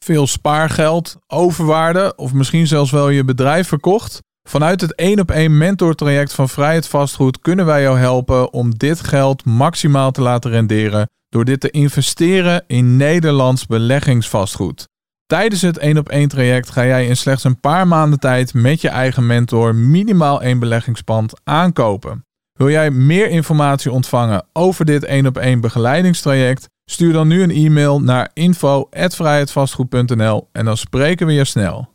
veel spaargeld, overwaarde of misschien zelfs wel je bedrijf verkocht? Vanuit het 1-op-1 mentortraject van Vrijheid Vastgoed kunnen wij jou helpen om dit geld maximaal te laten renderen door dit te investeren in Nederlands beleggingsvastgoed. Tijdens het 1-op-1 traject ga jij in slechts een paar maanden tijd met je eigen mentor minimaal 1 beleggingspand aankopen. Wil jij meer informatie ontvangen over dit 1-op-1 begeleidingstraject? Stuur dan nu een e-mail naar info@vrijheidvastgoed.nl en dan spreken we je snel.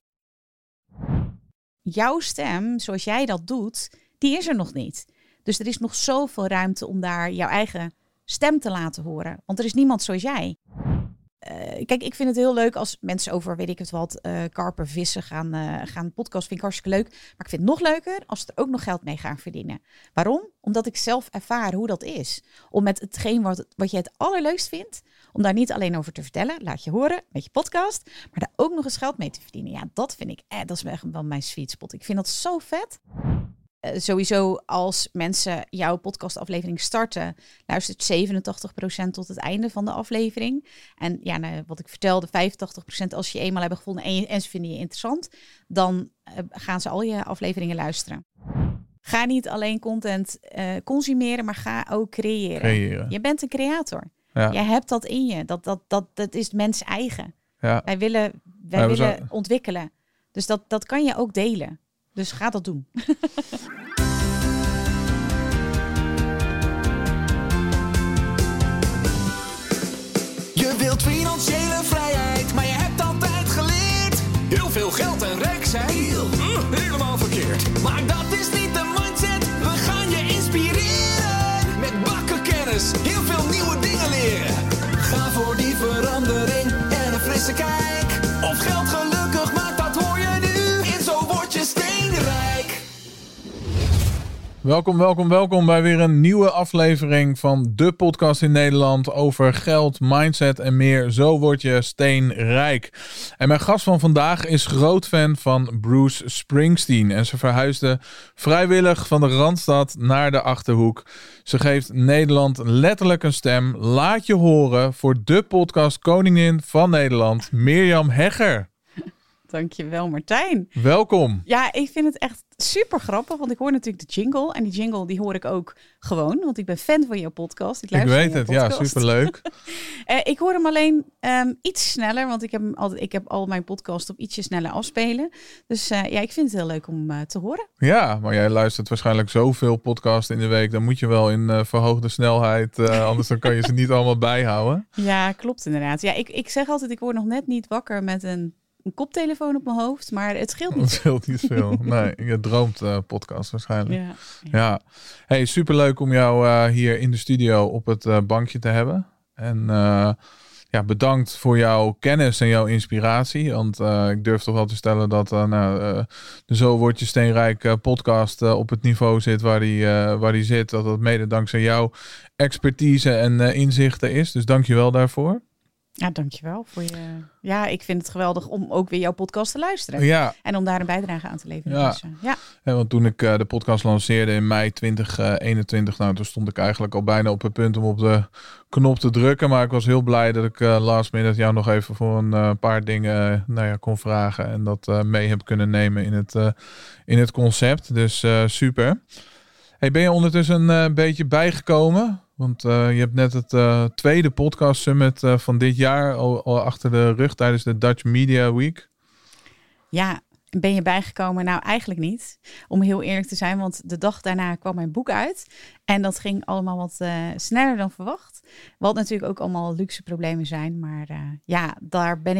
Jouw stem, zoals jij dat doet, die is er nog niet. Dus er is nog zoveel ruimte om daar jouw eigen stem te laten horen. Want er is niemand zoals jij. Kijk, ik vind het heel leuk als mensen over, weet ik het wat, karpen, vissen gaan podcast. Vind ik hartstikke leuk. Maar ik vind het nog leuker als ze er ook nog geld mee gaan verdienen. Waarom? Omdat ik zelf ervaar hoe dat is. Om met hetgeen wat je het allerleukst vindt, om daar niet alleen over te vertellen, laat je horen met je podcast, maar daar ook nog eens geld mee te verdienen. Ja, dat vind ik, dat is echt wel mijn sweet spot. Ik vind dat zo vet. Sowieso als mensen jouw podcastaflevering starten, luistert 87% tot het einde van de aflevering. En ja, nou, wat ik vertelde, 85% als je eenmaal hebben gevonden en ze vinden je interessant, dan gaan ze al je afleveringen luisteren. Ga niet alleen content consumeren, maar ga ook creëren. Je bent een creator. Ja. Jij hebt dat in je. Dat is mens eigen. Ja. Wij willen ontwikkelen. Dus dat kan je ook delen. Dus ga dat doen. Je wilt financiële vrijheid, maar je hebt altijd geleerd. Heel veel geld en rijk zijn, helemaal verkeerd. Maar dat is niet de mindset, we gaan je inspireren. Met bakken kennis, heel veel nieuwe dingen leren. Ga voor die verandering en een frisse kijk. Of geld gelukkig maakt, dat hoor je nu. En zo word je steenrijk. Welkom bij weer een nieuwe aflevering van de podcast in Nederland over geld, mindset en meer. Zo word je steenrijk. En mijn gast van vandaag is groot fan van Bruce Springsteen. En ze verhuisde vrijwillig van de Randstad naar de Achterhoek. Ze geeft Nederland letterlijk een stem. Laat je horen voor de podcast koningin van Nederland, Mirjam Hegger. Dankjewel, Martijn. Welkom. Ja, ik vind het echt super grappig, want ik hoor natuurlijk de jingle. En die jingle die hoor ik ook gewoon, want ik ben fan van jouw podcast. Ik weet het, ja, superleuk. Ik hoor hem alleen iets sneller, want ik heb al mijn podcast op ietsje sneller afspelen. Dus ja, ik vind het heel leuk om te horen. Ja, maar jij luistert waarschijnlijk zoveel podcasts in de week. Dan moet je wel in verhoogde snelheid, anders dan kan je ze niet allemaal bijhouden. Ja, klopt inderdaad. Ja, ik zeg altijd, ik word nog net niet wakker met een koptelefoon op mijn hoofd, maar het scheelt niet. Het scheelt niet veel. Nee, je droomt podcast waarschijnlijk. Ja. Hey, superleuk om jou hier in de studio op het bankje te hebben. En bedankt voor jouw kennis en jouw inspiratie. Want ik durf toch wel te stellen dat de Zo Word Je Steenrijk podcast op het niveau zit waar die zit. Dat mede dankzij jouw expertise en inzichten is. Dus dank je wel daarvoor. Ja, dankjewel voor je. Ja, ik vind het geweldig om ook weer jouw podcast te luisteren. Ja. En om daar een bijdrage aan te leveren. Ja. Dus, ja, want toen ik de podcast lanceerde in mei 2021, toen stond ik eigenlijk al bijna op het punt om op de knop te drukken. Maar ik was heel blij dat ik last minute jou nog even voor een paar dingen kon vragen. En dat mee heb kunnen nemen in het concept. Dus super. Hey, ben je ondertussen een beetje bijgekomen? Want je hebt net het tweede podcast summit van dit jaar al achter de rug tijdens de Dutch Media Week. Ja, ben je bijgekomen? Nou, eigenlijk niet. Om heel eerlijk te zijn, want de dag daarna kwam mijn boek uit. En dat ging allemaal wat sneller dan verwacht. Wat natuurlijk ook allemaal luxe problemen zijn. Maar daar ben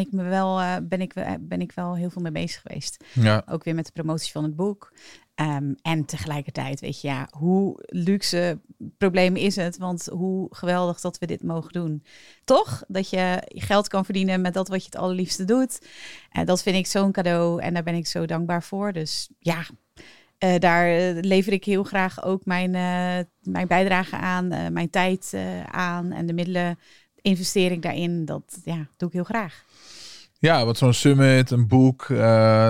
ik wel heel veel mee bezig geweest. Ja. Ook weer met de promotie van het boek. En tegelijkertijd, weet je, ja, hoe luxe probleem is het? Want hoe geweldig dat we dit mogen doen. Toch? Dat je geld kan verdienen met dat wat je het allerliefste doet. Dat vind ik zo'n cadeau en daar ben ik zo dankbaar voor. Dus ja, daar lever ik heel graag ook mijn bijdrage aan, mijn tijd aan en de middelen, investeer ik daarin. Dat doe ik heel graag. Ja, wat zo'n summit, een boek,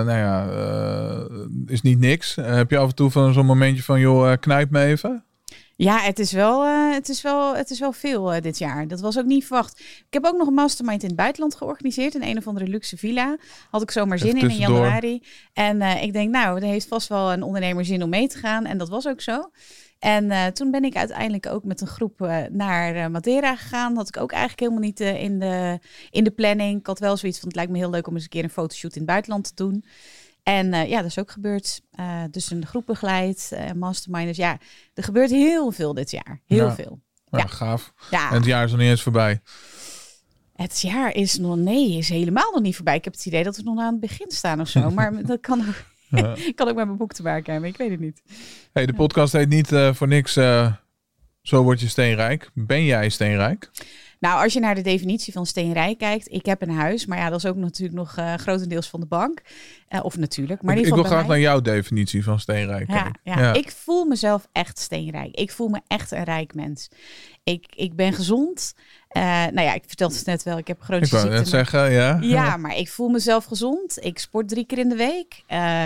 is niet niks. Heb je af en toe van zo'n momentje van, joh, knijp me even? Ja, het is wel veel dit jaar. Dat was ook niet verwacht. Ik heb ook nog een mastermind in het buitenland georganiseerd. In een of andere luxe villa. Had ik zomaar zin in januari. En ik denk, nou, er heeft vast wel een ondernemer zin om mee te gaan. En dat was ook zo. En toen ben ik uiteindelijk ook met een groep naar Madeira gegaan. Had ik ook eigenlijk helemaal niet in de planning. Ik had wel zoiets van, het lijkt me heel leuk om eens een keer een fotoshoot in het buitenland te doen. En dat is ook gebeurd. Dus een groep begeleid, masterminders. Ja, er gebeurt heel veel dit jaar. Heel veel. Ja, gaaf. Ja. En het jaar is nog niet eens voorbij. Het jaar is helemaal nog niet voorbij. Ik heb het idee dat we nog aan het begin staan of zo. Maar dat kan ook, kan ook met mijn boek te maken hebben. Ik weet het niet. Hey, de podcast heet niet voor niks Zo word je steenrijk. Ben jij steenrijk? Nou, als je naar de definitie van steenrijk kijkt, ik heb een huis, maar ja, dat is ook natuurlijk nog grotendeels van de bank. Of natuurlijk, maar ik wil graag naar jouw definitie van steenrijk. Ja. Ik voel mezelf echt steenrijk. Ik voel me echt een rijk mens. Ik ben gezond. Ik vertelde het net wel, ik heb chronische ziekte. Ik wou net zeggen, ja. Ja, maar ik voel mezelf gezond. Ik sport 3 keer in de week.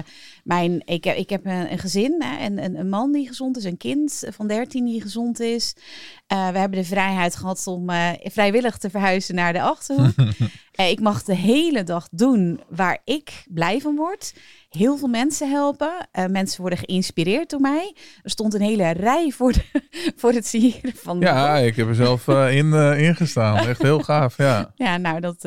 Ik heb een gezin, een man die gezond is, een kind van 13 die gezond is. We hebben de vrijheid gehad om vrijwillig te verhuizen naar de Achterhoek. Ik mag de hele dag doen waar ik blij van word. Heel veel mensen helpen. Mensen worden geïnspireerd door mij. Er stond een hele rij voor het sieren van de Ja, ik heb er zelf ingestaan. Echt heel gaaf, ja. Ja, nou, dat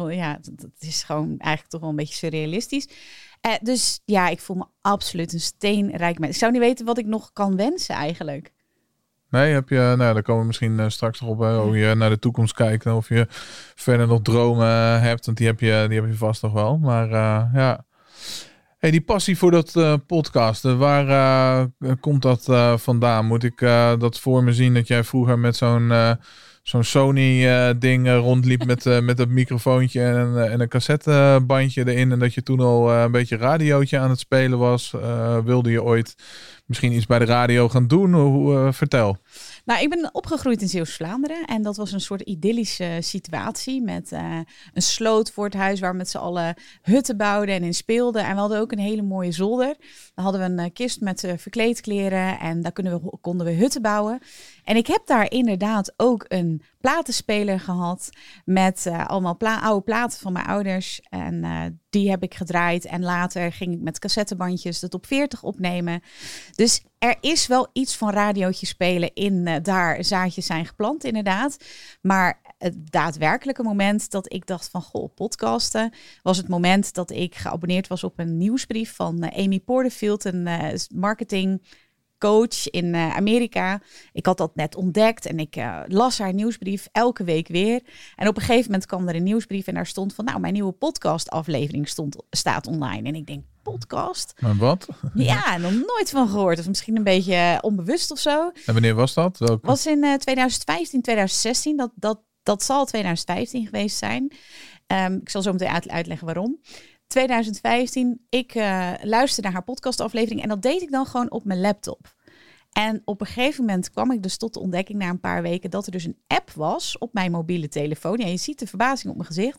is gewoon eigenlijk toch wel een beetje surrealistisch. Dus ja, ik voel me absoluut een steenrijk mens. Ik zou niet weten wat ik nog kan wensen eigenlijk. Nee, heb je, nou, daar komen we misschien straks nog op, hoe je naar de toekomst kijkt en of je verder nog dromen hebt, want die heb je vast nog wel. Maar ja. Hey, die passie voor dat podcasten, waar komt dat vandaan? Moet ik dat voor me zien dat jij vroeger met zo'n Sony-ding rondliep met dat microfoontje en een cassettebandje erin en dat je toen al een beetje radiootje aan het spelen was? Wilde je ooit misschien iets bij de radio gaan doen? Vertel. Nou, ik ben opgegroeid in Zeeuws-Vlaanderen en dat was een soort idyllische situatie met een sloot voor het huis waar we met z'n allen hutten bouwden en in speelden. En we hadden ook een hele mooie zolder. Dan hadden we een kist met verkleedkleren en daar konden we hutten bouwen. En ik heb daar inderdaad ook een platenspeler gehad met allemaal oude platen van mijn ouders. En die heb ik gedraaid. En later ging ik met cassettebandjes de top 40 opnemen. Dus er is wel iets van radiootje spelen in daar zaadjes zijn geplant inderdaad. Maar het daadwerkelijke moment dat ik dacht van goh, podcasten, was het moment dat ik geabonneerd was op een nieuwsbrief van Amy Porterfield, een marketing coach in Amerika. Ik had dat net ontdekt en ik las haar nieuwsbrief elke week weer. En op een gegeven moment kwam er een nieuwsbrief en daar stond van, nou, mijn nieuwe podcastaflevering staat online. En ik denk, podcast? Maar wat? Ja, nog nooit van gehoord. Of misschien een beetje onbewust of zo. En wanneer was dat? Welke? Was in 2015, 2016. Dat zal 2015 geweest zijn. Ik zal zo meteen uitleggen waarom. 2015, ik luisterde naar haar podcastaflevering en dat deed ik dan gewoon op mijn laptop. En op een gegeven moment kwam ik dus tot de ontdekking na een paar weken dat er dus een app was op mijn mobiele telefoon. Ja, je ziet de verbazing op mijn gezicht.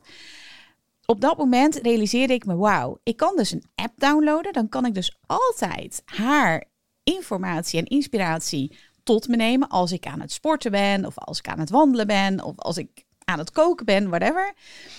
Op dat moment realiseerde ik me, wauw, ik kan dus een app downloaden. Dan kan ik dus altijd haar informatie en inspiratie tot me nemen als ik aan het sporten ben of als ik aan het wandelen ben of als ik aan het koken ben, whatever.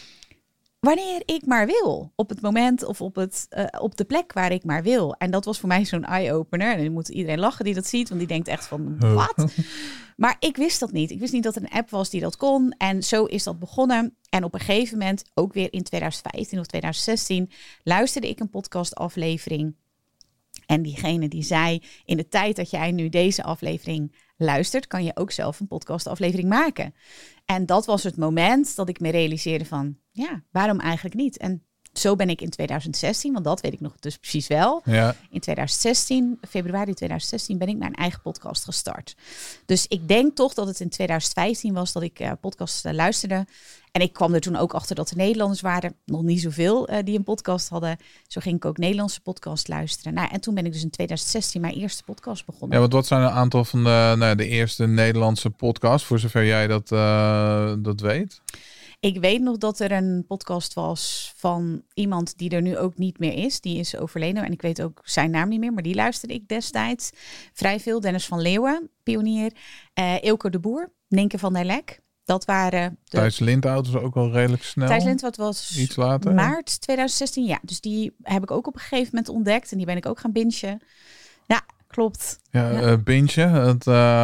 Wanneer ik maar wil. Op het moment of op de plek waar ik maar wil. En dat was voor mij zo'n eye-opener. En dan moet iedereen lachen die dat ziet. Want die denkt echt van, wat? Maar ik wist dat niet. Ik wist niet dat er een app was die dat kon. En zo is dat begonnen. En op een gegeven moment, ook weer in 2015 of 2016... luisterde ik een podcastaflevering. En diegene die zei, in de tijd dat jij nu deze aflevering luistert, kan je ook zelf een podcastaflevering maken. En dat was het moment dat ik me realiseerde van, ja, waarom eigenlijk niet? En zo ben ik in 2016, want dat weet ik nog dus precies wel. Ja. In 2016, februari 2016, ben ik mijn eigen podcast gestart. Dus ik denk toch dat het in 2015 was dat ik podcasts luisterde. En ik kwam er toen ook achter dat er Nederlanders waren. Nog niet zoveel die een podcast hadden. Zo ging ik ook Nederlandse podcast luisteren. Nou, en toen ben ik dus in 2016 mijn eerste podcast begonnen. Ja, want wat zijn een aantal van de eerste Nederlandse podcasts, voor zover jij dat weet? Ik weet nog dat er een podcast was van iemand die er nu ook niet meer is. Die is overleden en ik weet ook zijn naam niet meer. Maar die luisterde ik destijds vrij veel. Dennis van Leeuwen, pionier. Eelco de Boer, Ninke van der Lek. Dat waren Thijs Lindhout was ook wel redelijk snel. Thijs Lindhout was iets later. Maart 2016. Ja, dus die heb ik ook op een gegeven moment ontdekt. En die ben ik ook gaan bingen. Ja, klopt. Ja, bingen.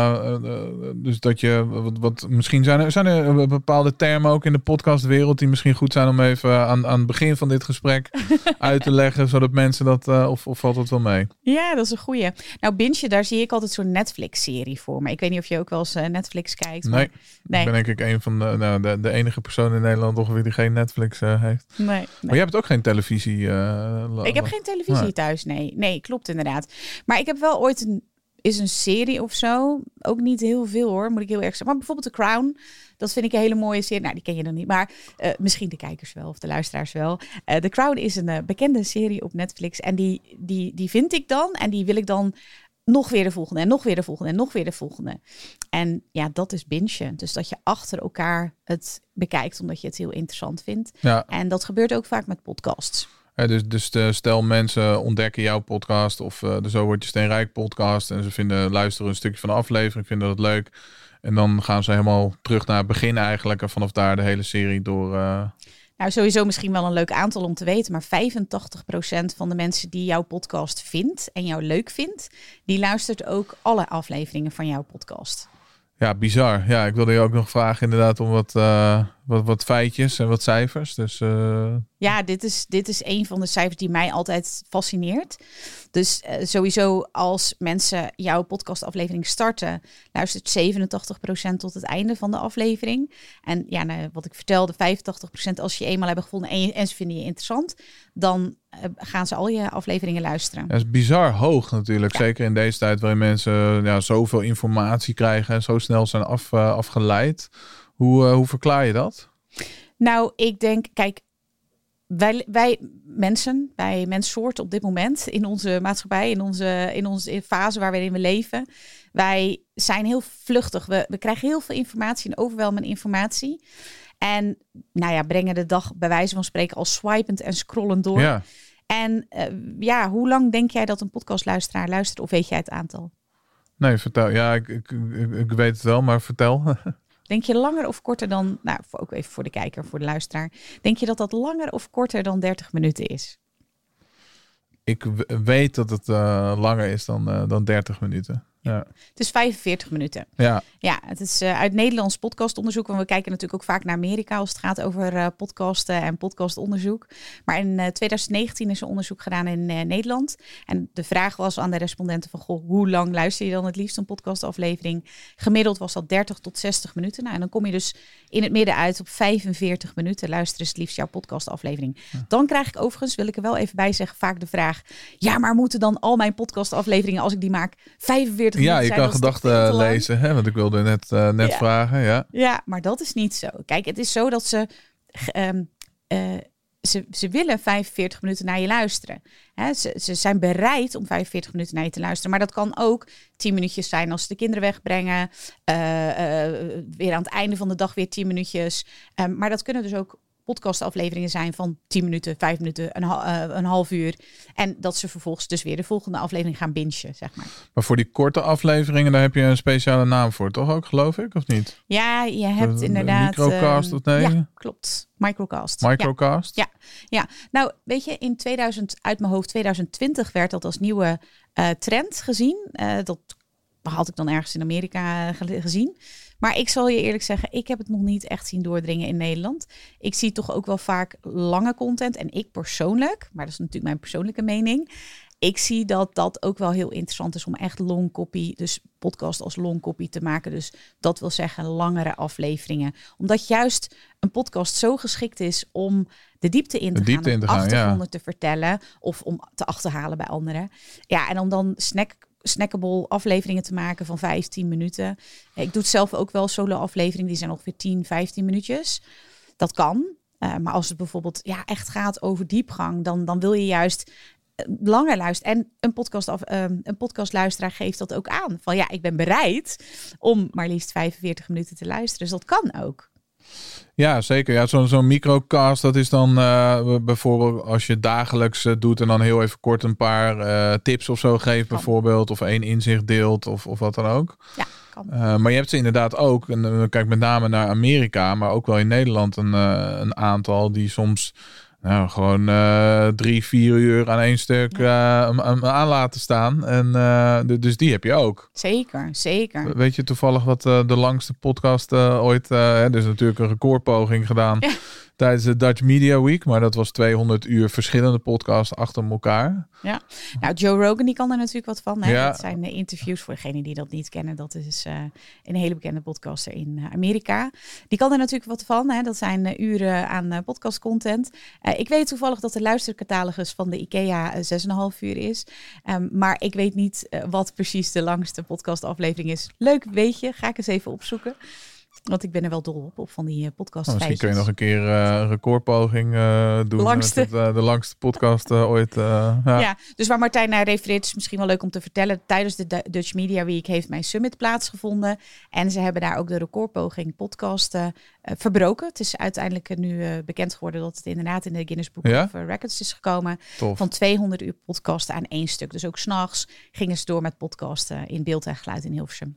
Dus dat je wat misschien zijn er bepaalde termen ook in de podcastwereld die misschien goed zijn om even aan het begin van dit gesprek uit te leggen, zodat mensen dat of valt dat wel mee? Ja, dat is een goeie. Nou, bingen, daar zie ik altijd zo'n Netflix-serie voor. Maar ik weet niet of je ook wel eens Netflix kijkt. Nee. Ik ben denk ik een van de enige persoon in Nederland ongeveer die geen Netflix heeft. Nee. Maar jij hebt ook geen televisie? Ik heb geen televisie thuis, nee. Nee, klopt inderdaad. Maar ik heb wel ooit een serie of zo. Ook niet heel veel hoor, moet ik heel erg zeggen. Maar bijvoorbeeld The Crown. Dat vind ik een hele mooie serie. Nou, die ken je dan niet. Maar misschien de kijkers wel of de luisteraars wel. The Crown is een bekende serie op Netflix. En die vind ik dan. En die wil ik dan nog weer de volgende. En nog weer de volgende. En nog weer de volgende. En ja, dat is bingen. Dus dat je achter elkaar het bekijkt. Omdat je het heel interessant vindt. Ja. En dat gebeurt ook vaak met podcasts. Dus stel mensen ontdekken jouw podcast of de Zo Word Je Steenrijk podcast en ze luisteren een stukje van de aflevering, vinden dat leuk. En dan gaan ze helemaal terug naar het begin eigenlijk en vanaf daar de hele serie door. Nou, sowieso misschien wel een leuk aantal om te weten, maar 85% van de mensen die jouw podcast vindt en jou leuk vindt, die luistert ook alle afleveringen van jouw podcast. Ja, bizar. Ja, ik wilde je ook nog vragen inderdaad om wat feitjes en wat cijfers. Dus, Ja, dit is een van de cijfers die mij altijd fascineert. Dus sowieso als mensen jouw podcastaflevering starten, luistert 87% tot het einde van de aflevering. En ja, nou, wat ik vertelde, 85% als je eenmaal hebben gevonden en ze vinden je interessant, dan gaan ze al je afleveringen luisteren. Dat is bizar hoog natuurlijk. Ja. Zeker in deze tijd waarin mensen zoveel informatie krijgen en zo snel zijn afgeleid. Hoe verklaar je dat? Nou, ik denk, kijk, wij menssoort op dit moment in onze maatschappij, in onze fase waarin we leven, wij zijn heel vluchtig. We krijgen heel veel informatie en overweldigende informatie. En nou ja, brengen de dag bij wijze van spreken al swipend en scrollend door. Ja. En hoe lang denk jij dat een podcastluisteraar luistert? Of weet jij het aantal? Nee, vertel. Ja, ik weet het wel, maar vertel. Denk je langer of korter dan, nou ook even voor de kijker, voor de luisteraar. Denk je dat dat langer of korter dan 30 minuten is? Ik weet dat het langer is dan 30 minuten. Ja. Het is 45 minuten. Ja, het is uit Nederlands podcastonderzoek. Want we kijken natuurlijk ook vaak naar Amerika als het gaat over podcasten en podcastonderzoek. Maar in 2019 is er onderzoek gedaan in Nederland. En de vraag was aan de respondenten van, goh, hoe lang luister je dan het liefst een podcastaflevering? Gemiddeld was dat 30 tot 60 minuten. Nou, en dan kom je dus in het midden uit op 45 minuten. Luisteren is het liefst jouw podcastaflevering. Ja. Dan krijg ik overigens, wil ik er wel even bij zeggen, vaak de vraag, ja, maar moeten dan al mijn podcastafleveringen, als ik die maak, 45 ja, je kan gedachten lezen, hè? Want ik wilde net vragen. Ja. Ja, maar dat is niet zo. Kijk, het is zo dat ze willen 45 minuten naar je luisteren. Hè? Ze zijn bereid om 45 minuten naar je te luisteren. Maar dat kan ook 10 minuutjes zijn als ze de kinderen wegbrengen. Weer aan het einde van de dag weer 10 minuutjes. Maar dat kunnen dus ook podcastafleveringen zijn van 10 minuten, 5 minuten, een half uur. En dat ze vervolgens dus weer de volgende aflevering gaan bingen, zeg maar. Maar voor die korte afleveringen, daar heb je een speciale naam voor, toch ook, geloof ik, of niet? Ja, je hebt inderdaad... Microcast of nee? Ja, klopt. Microcast. Microcast? Ja. Nou, weet je, in 2020 werd dat als nieuwe trend gezien. Dat had ik dan ergens in Amerika gezien. Maar ik zal je eerlijk zeggen, ik heb het nog niet echt zien doordringen in Nederland. Ik zie toch ook wel vaak lange content. En ik persoonlijk, maar dat is natuurlijk mijn persoonlijke mening, ik zie dat dat ook wel heel interessant is om echt long copy, dus podcast als long copy te maken. Dus dat wil zeggen langere afleveringen. Omdat juist een podcast zo geschikt is om de diepte in te gaan, om achtergronden te vertellen of om te achterhalen bij anderen. Ja, en om dan snackable afleveringen te maken van 15 minuten. Ik doe het zelf ook wel, solo afleveringen, die zijn ongeveer 10, 15 minuutjes. Dat kan. Maar als het bijvoorbeeld echt gaat over diepgang, dan wil je juist langer luisteren. En een podcastluisteraar geeft dat ook aan. Van ja, ik ben bereid om maar liefst 45 minuten te luisteren. Dus dat kan ook. Ja, zeker. Ja, zo'n microcast, dat is dan bijvoorbeeld als je dagelijks doet en dan heel even kort een paar tips of zo geeft bijvoorbeeld. Of 1 inzicht deelt of wat dan ook. Ja, kan. Maar je hebt ze inderdaad ook, en dan kijk met name naar Amerika, maar ook wel in Nederland een aantal die soms gewoon 3-4 uur aan één stuk aan laten staan. En dus die heb je ook. Zeker. Weet je toevallig wat de langste podcast ooit... er is natuurlijk een recordpoging gedaan tijdens de Dutch Media Week. Maar dat was 200 uur verschillende podcasts achter elkaar. Ja, nou Joe Rogan die kan er natuurlijk wat van. Hè? Ja. Dat zijn interviews voor degenen die dat niet kennen. Dat is een hele bekende podcaster in Amerika. Die kan er natuurlijk wat van. Hè? Dat zijn uren aan podcastcontent. Ik weet toevallig dat de luistercatalogus van de IKEA 6,5 uur is. Maar ik weet niet wat precies de langste podcastaflevering is. Leuk weetje, ga ik eens even opzoeken. Want ik ben er wel dol op van die podcast. Misschien kun je nog een keer een recordpoging doen. De langste podcast ooit. Ja, dus waar Martijn naar refereert is misschien wel leuk om te vertellen. Tijdens de Dutch Media Week heeft mijn summit plaatsgevonden. En ze hebben daar ook de recordpoging podcast verbroken. Het is uiteindelijk nu bekend geworden dat het inderdaad in de Guinness Book of Records is gekomen. Tof. Van 200 uur podcasten aan 1 stuk. Dus ook 's nachts gingen ze door met podcasten in beeld en geluid in Hilversum.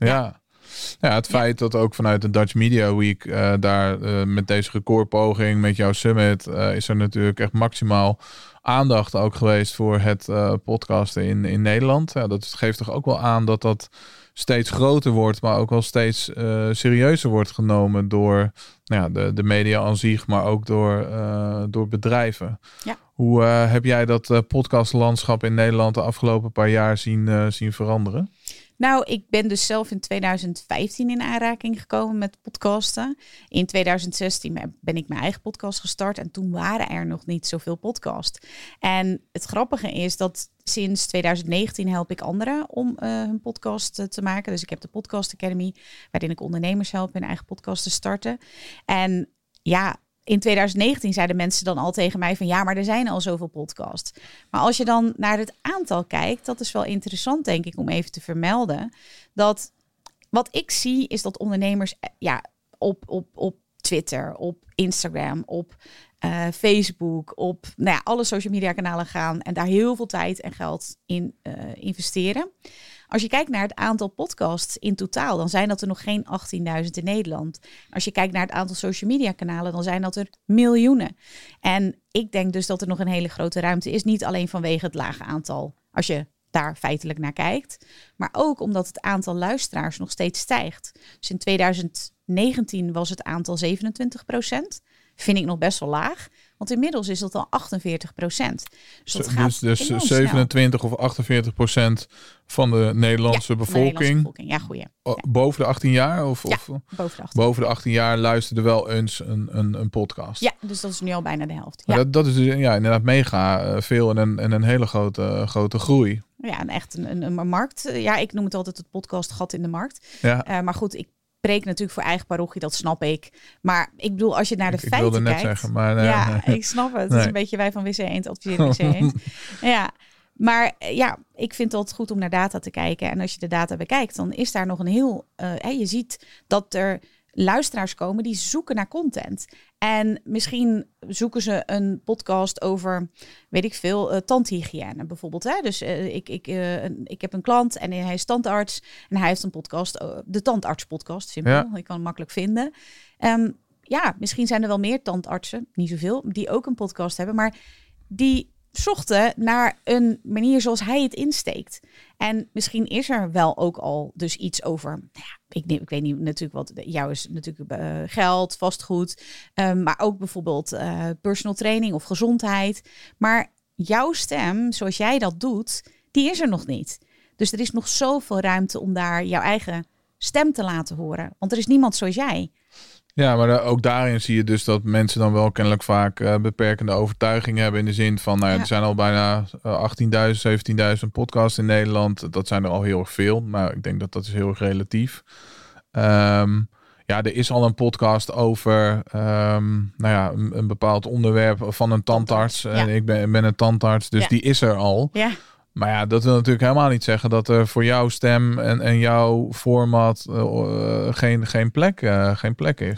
Ja, het feit dat ook vanuit de Dutch Media Week daar met deze recordpoging, met jouw summit, is er natuurlijk echt maximaal aandacht ook geweest voor het podcasten in Nederland. Ja, dat geeft toch ook wel aan dat dat steeds groter wordt, maar ook wel steeds serieuzer wordt genomen door de media aan zich, maar ook door bedrijven. Ja. Hoe heb jij dat podcastlandschap in Nederland de afgelopen paar jaar zien veranderen? Nou, ik ben dus zelf in 2015 in aanraking gekomen met podcasten. In 2016 ben ik mijn eigen podcast gestart en toen waren er nog niet zoveel podcasts. En het grappige is dat sinds 2019 help ik anderen om hun podcast te maken. Dus ik heb de Podcast Academy, waarin ik ondernemers help hun eigen podcast te starten. En ja, in 2019 zeiden mensen dan al tegen mij van ja, maar er zijn al zoveel podcasts. Maar als je dan naar het aantal kijkt, dat is wel interessant denk ik om even te vermelden. Dat wat ik zie is dat ondernemers op Twitter, op Instagram, op Facebook, op alle social media kanalen gaan en daar heel veel tijd en geld in investeren. Als je kijkt naar het aantal podcasts in totaal, dan zijn dat er nog geen 18.000 in Nederland. Als je kijkt naar het aantal social media kanalen, dan zijn dat er miljoenen. En ik denk dus dat er nog een hele grote ruimte is. Niet alleen vanwege het lage aantal, als je daar feitelijk naar kijkt. Maar ook omdat het aantal luisteraars nog steeds stijgt. Dus in 2019 was het aantal 27%. Vind ik nog best wel laag. Want inmiddels is dat al 48%. Dus dat gaat dus 27 of 48% van de Nederlandse bevolking. Ja, goeie. Boven de 18 jaar? Boven de 18 jaar luisterde wel eens een podcast. Ja, dus dat is nu al bijna de helft. Ja. Dat is dus inderdaad mega veel en een hele grote groei. Ja, en echt een markt. Ja, ik noem het altijd het podcastgat in de markt. Ja. Maar goed, ik spreek natuurlijk voor eigen parochie, dat snap ik. Maar ik bedoel, als je naar de feiten kijkt... Ik wilde net zeggen, maar... Nee. Ik snap het. Het is een beetje wij van WC Eend adviseren WC Eend. Ja, maar ja, ik vind het goed om naar data te kijken. En als je de data bekijkt, dan is daar nog een heel... je ziet dat er luisteraars komen die zoeken naar content. En misschien zoeken ze een podcast over, weet ik veel, tandhygiëne bijvoorbeeld. Hè? Dus ik heb een klant en hij is tandarts en hij heeft een podcast, de tandartspodcast, simpel. Ja. Je kan het makkelijk vinden. Misschien zijn er wel meer tandartsen, niet zoveel, die ook een podcast hebben, maar die zochten naar een manier zoals hij het insteekt. En misschien is er wel ook al dus iets over... Ik weet niet natuurlijk wat... Jou is natuurlijk geld, vastgoed. Maar ook bijvoorbeeld personal training of gezondheid. Maar jouw stem, zoals jij dat doet, die is er nog niet. Dus er is nog zoveel ruimte om daar jouw eigen stem te laten horen. Want er is niemand zoals jij. Ja, maar ook daarin zie je dus dat mensen dan wel kennelijk vaak beperkende overtuigingen hebben in de zin van, er zijn al bijna 18.000, 17.000 podcasts in Nederland. Dat zijn er al heel erg veel, maar ik denk dat dat is heel erg relatief. Er is al een podcast over een bepaald onderwerp van een tandarts. En ik ben een tandarts, dus die is er al. Ja. Maar ja, dat wil natuurlijk helemaal niet zeggen dat er voor jouw stem en jouw format geen plek is.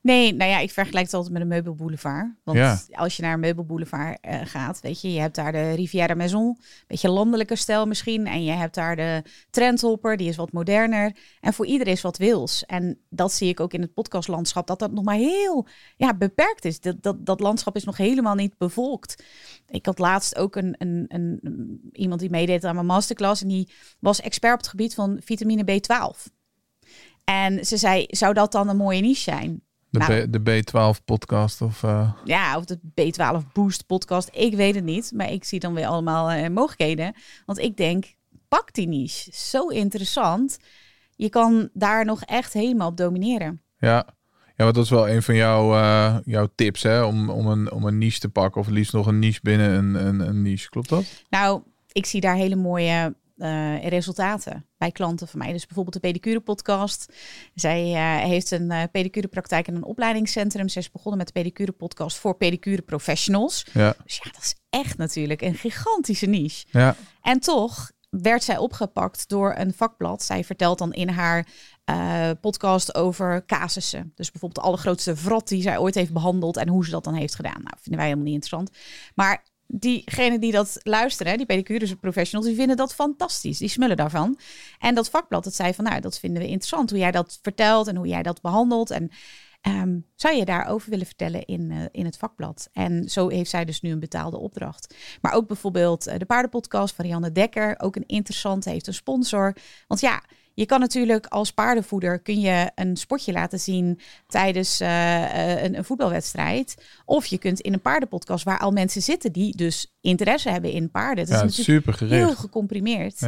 Nee, nou ja, ik vergelijk het altijd met een meubelboulevard. Want als je naar een meubelboulevard gaat, weet je hebt daar de Riviera Maison, een beetje landelijke stijl misschien. En je hebt daar de trendhopper, die is wat moderner. En voor iedereen is wat wils. En dat zie ik ook in het podcastlandschap, dat nog maar heel beperkt is. Dat landschap is nog helemaal niet bevolkt. Ik had laatst ook iemand die meedeed aan mijn masterclass. En die was expert op het gebied van vitamine B12. En ze zei, zou dat dan een mooie niche zijn? De B12 podcast of... Ja, of de B12 Boost podcast. Ik weet het niet. Maar ik zie dan weer allemaal mogelijkheden. Want ik denk, pak die niche. Zo interessant. Je kan daar nog echt helemaal op domineren. Ja, want dat is wel een van jouw tips, hè? Om een niche te pakken. Of het liefst nog een niche binnen een niche. Klopt dat? Nou, ik zie daar hele mooie resultaten bij klanten van mij. Dus bijvoorbeeld de pedicure podcast. Zij heeft een pedicure praktijk en een opleidingscentrum. Ze is begonnen met de pedicure podcast voor pedicure professionals. Ja. Dus ja, dat is echt natuurlijk een gigantische niche. Ja. En toch werd zij opgepakt door een vakblad. Zij vertelt dan in haar podcast over casussen. Dus bijvoorbeeld de allergrootste wrot die zij ooit heeft behandeld en hoe ze dat dan heeft gedaan. Nou, vinden wij helemaal niet interessant. Maar diegenen die dat luisteren, die pedicure professionals, die vinden dat fantastisch. Die smullen daarvan. En dat vakblad, dat zei van, nou, dat vinden we interessant. Hoe jij dat vertelt en hoe jij dat behandelt. En zou je daarover willen vertellen in het vakblad? En zo heeft zij dus nu een betaalde opdracht. Maar ook bijvoorbeeld de paardenpodcast van Rianne Dekker. Ook een interessante, heeft een sponsor. Want ja, je kan natuurlijk als paardenvoeder kun je een spotje laten zien tijdens een voetbalwedstrijd. Of je kunt in een paardenpodcast waar al mensen zitten die dus interesse hebben in paarden. Dat is super gericht. Heel gecomprimeerd.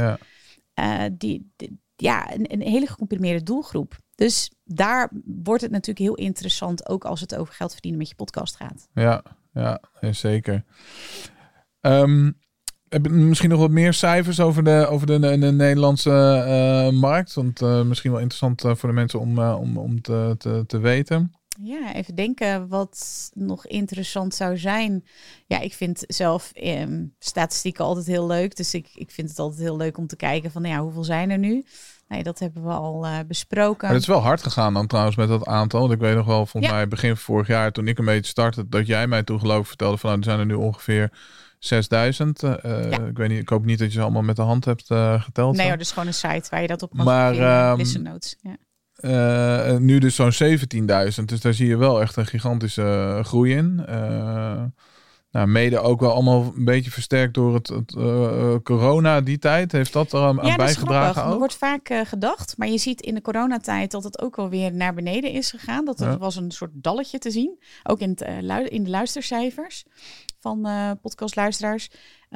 Ja. Een hele gecomprimeerde doelgroep. Dus daar wordt het natuurlijk heel interessant, ook als het over geld verdienen met je podcast gaat. Ja, zeker. Heb je misschien nog wat meer cijfers over de Nederlandse markt? Want misschien wel interessant voor de mensen om te weten. Ja, even denken wat nog interessant zou zijn. Ja, ik vind zelf statistieken altijd heel leuk. Dus ik vind het altijd heel leuk om te kijken van, ja, hoeveel zijn er nu? Nee, dat hebben we al besproken. Maar het is wel hard gegaan dan trouwens met dat aantal. Want ik weet nog wel, volgens mij begin vorig jaar, toen ik een beetje startte, dat jij mij toen geloof ik vertelde van, nou, er zijn er nu ongeveer 6000. Ik weet niet, ik hoop niet dat je ze allemaal met de hand hebt geteld. Nee, dat is gewoon een site waar je dat op kan listen notes. Ja. Nu dus zo'n 17.000. Dus daar zie je wel echt een gigantische groei in. Mede ook wel allemaal een beetje versterkt door het corona die tijd. Heeft dat er aan bijgedragen ook? Er wordt vaak gedacht. Maar je ziet in de coronatijd dat het ook wel weer naar beneden is gegaan. Dat er was een soort dalletje te zien. Ook in de luistercijfers van podcastluisteraars.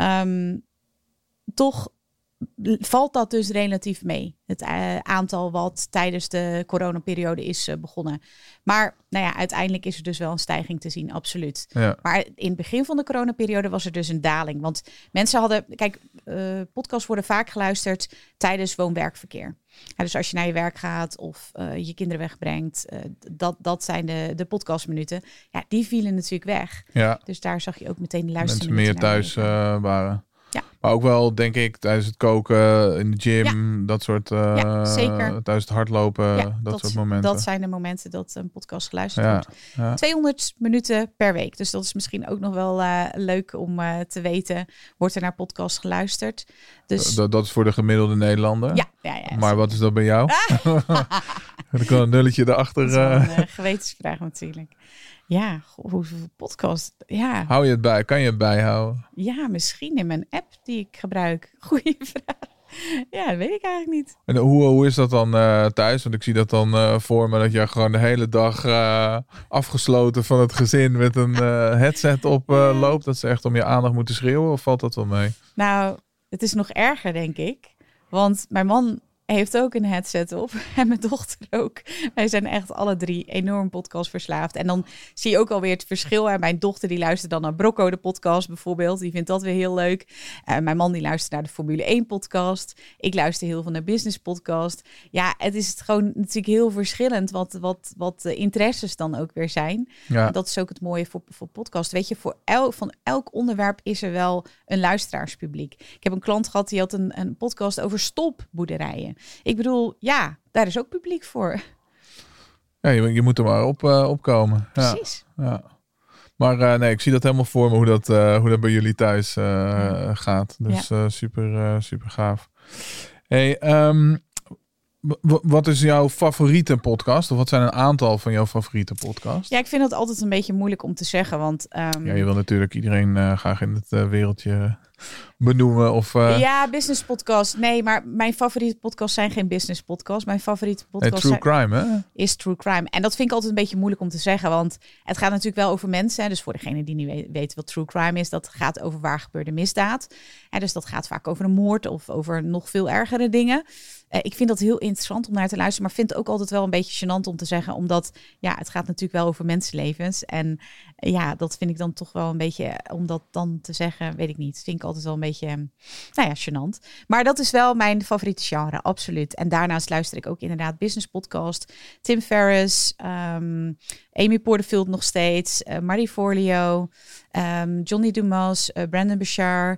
Toch valt dat dus relatief mee. Het aantal wat tijdens de coronaperiode is begonnen. Maar nou ja, uiteindelijk is er dus wel een stijging te zien, absoluut. Ja. Maar in het begin van de coronaperiode was er dus een daling. Want mensen hadden... Kijk, podcasts worden vaak geluisterd tijdens woon-werkverkeer. Ja, dus als je naar je werk gaat of je kinderen wegbrengt, dat zijn de podcastminuten. Ja, die vielen natuurlijk weg. Ja. Dus daar zag je ook meteen de luisterminuten. Mensen meer thuis waren. Ja. Maar ook wel, denk ik, tijdens het koken, in de gym, dat soort... zeker. Tijdens het hardlopen, dat soort momenten. Dat zijn de momenten dat een podcast geluisterd wordt. Ja. 200 minuten per week. Dus dat is misschien ook nog wel leuk om te weten. Wordt er naar podcast geluisterd. Dus... Dat is voor de gemiddelde Nederlander? Ja. Maar wat is dat bij jou? Er kan een nulletje erachter. Dat is een gewetensvraag natuurlijk. Ja, hoeveel podcast? Ja. Hou je het bij? Kan je het bijhouden? Ja, misschien in mijn app die ik gebruik. Goeie vraag. Ja, dat weet ik eigenlijk niet. En hoe is dat dan thuis? Want ik zie dat dan voor me dat je gewoon de hele dag afgesloten van het gezin met een headset op loopt. Dat ze echt om je aandacht moeten schreeuwen, of valt dat wel mee? Nou, het is nog erger, denk ik. Want mijn man heeft ook een headset op en mijn dochter ook. Wij zijn echt alle drie enorm podcastverslaafd. En dan zie je ook alweer het verschil. En mijn dochter die luistert dan naar Brocco, de podcast bijvoorbeeld. Die vindt dat weer heel leuk. Mijn man die luistert naar de Formule 1 podcast. Ik luister heel veel naar Business podcast. Ja, het is gewoon natuurlijk heel verschillend wat de interesses dan ook weer zijn. Ja. En dat is ook het mooie voor podcast. Weet je, van elk onderwerp is er wel een luisteraarspubliek. Ik heb een klant gehad die had een podcast over stolpboerderijen. Ik bedoel, ja, daar is ook publiek voor. Ja, je moet er maar opkomen. Precies. Ja. Maar nee, ik zie dat helemaal voor me hoe dat bij jullie thuis gaat. Dus super gaaf. Hey, wat is jouw favoriete podcast? Of wat zijn een aantal van jouw favoriete podcasts? Ja, ik vind het altijd een beetje moeilijk om te zeggen. Want je wil natuurlijk iedereen graag in het wereldje benoemen. Of, Ja, business podcast. Nee, maar mijn favoriete podcasts zijn geen business podcasts. Mijn favoriete podcast True Crime, hè? Is True Crime. En dat vind ik altijd een beetje moeilijk om te zeggen. Want het gaat natuurlijk wel over mensen. Dus voor degene die niet weten wat True Crime is, dat gaat over waar gebeurde misdaad. En dus dat gaat vaak over een moord of over nog veel ergere dingen. Ik vind dat heel interessant om naar te luisteren. Maar vind het ook altijd wel een beetje gênant om te zeggen. Omdat het gaat natuurlijk wel over mensenlevens. En dat vind ik dan toch wel een beetje, om dat dan te zeggen, weet ik niet. Vind ik altijd wel een beetje, gênant. Maar dat is wel mijn favoriete genre, absoluut. En daarnaast luister ik ook inderdaad business podcast. Tim Ferriss, Amy Porterfield nog steeds, Marie Forleo, Johnny Dumas, Brandon Bashar.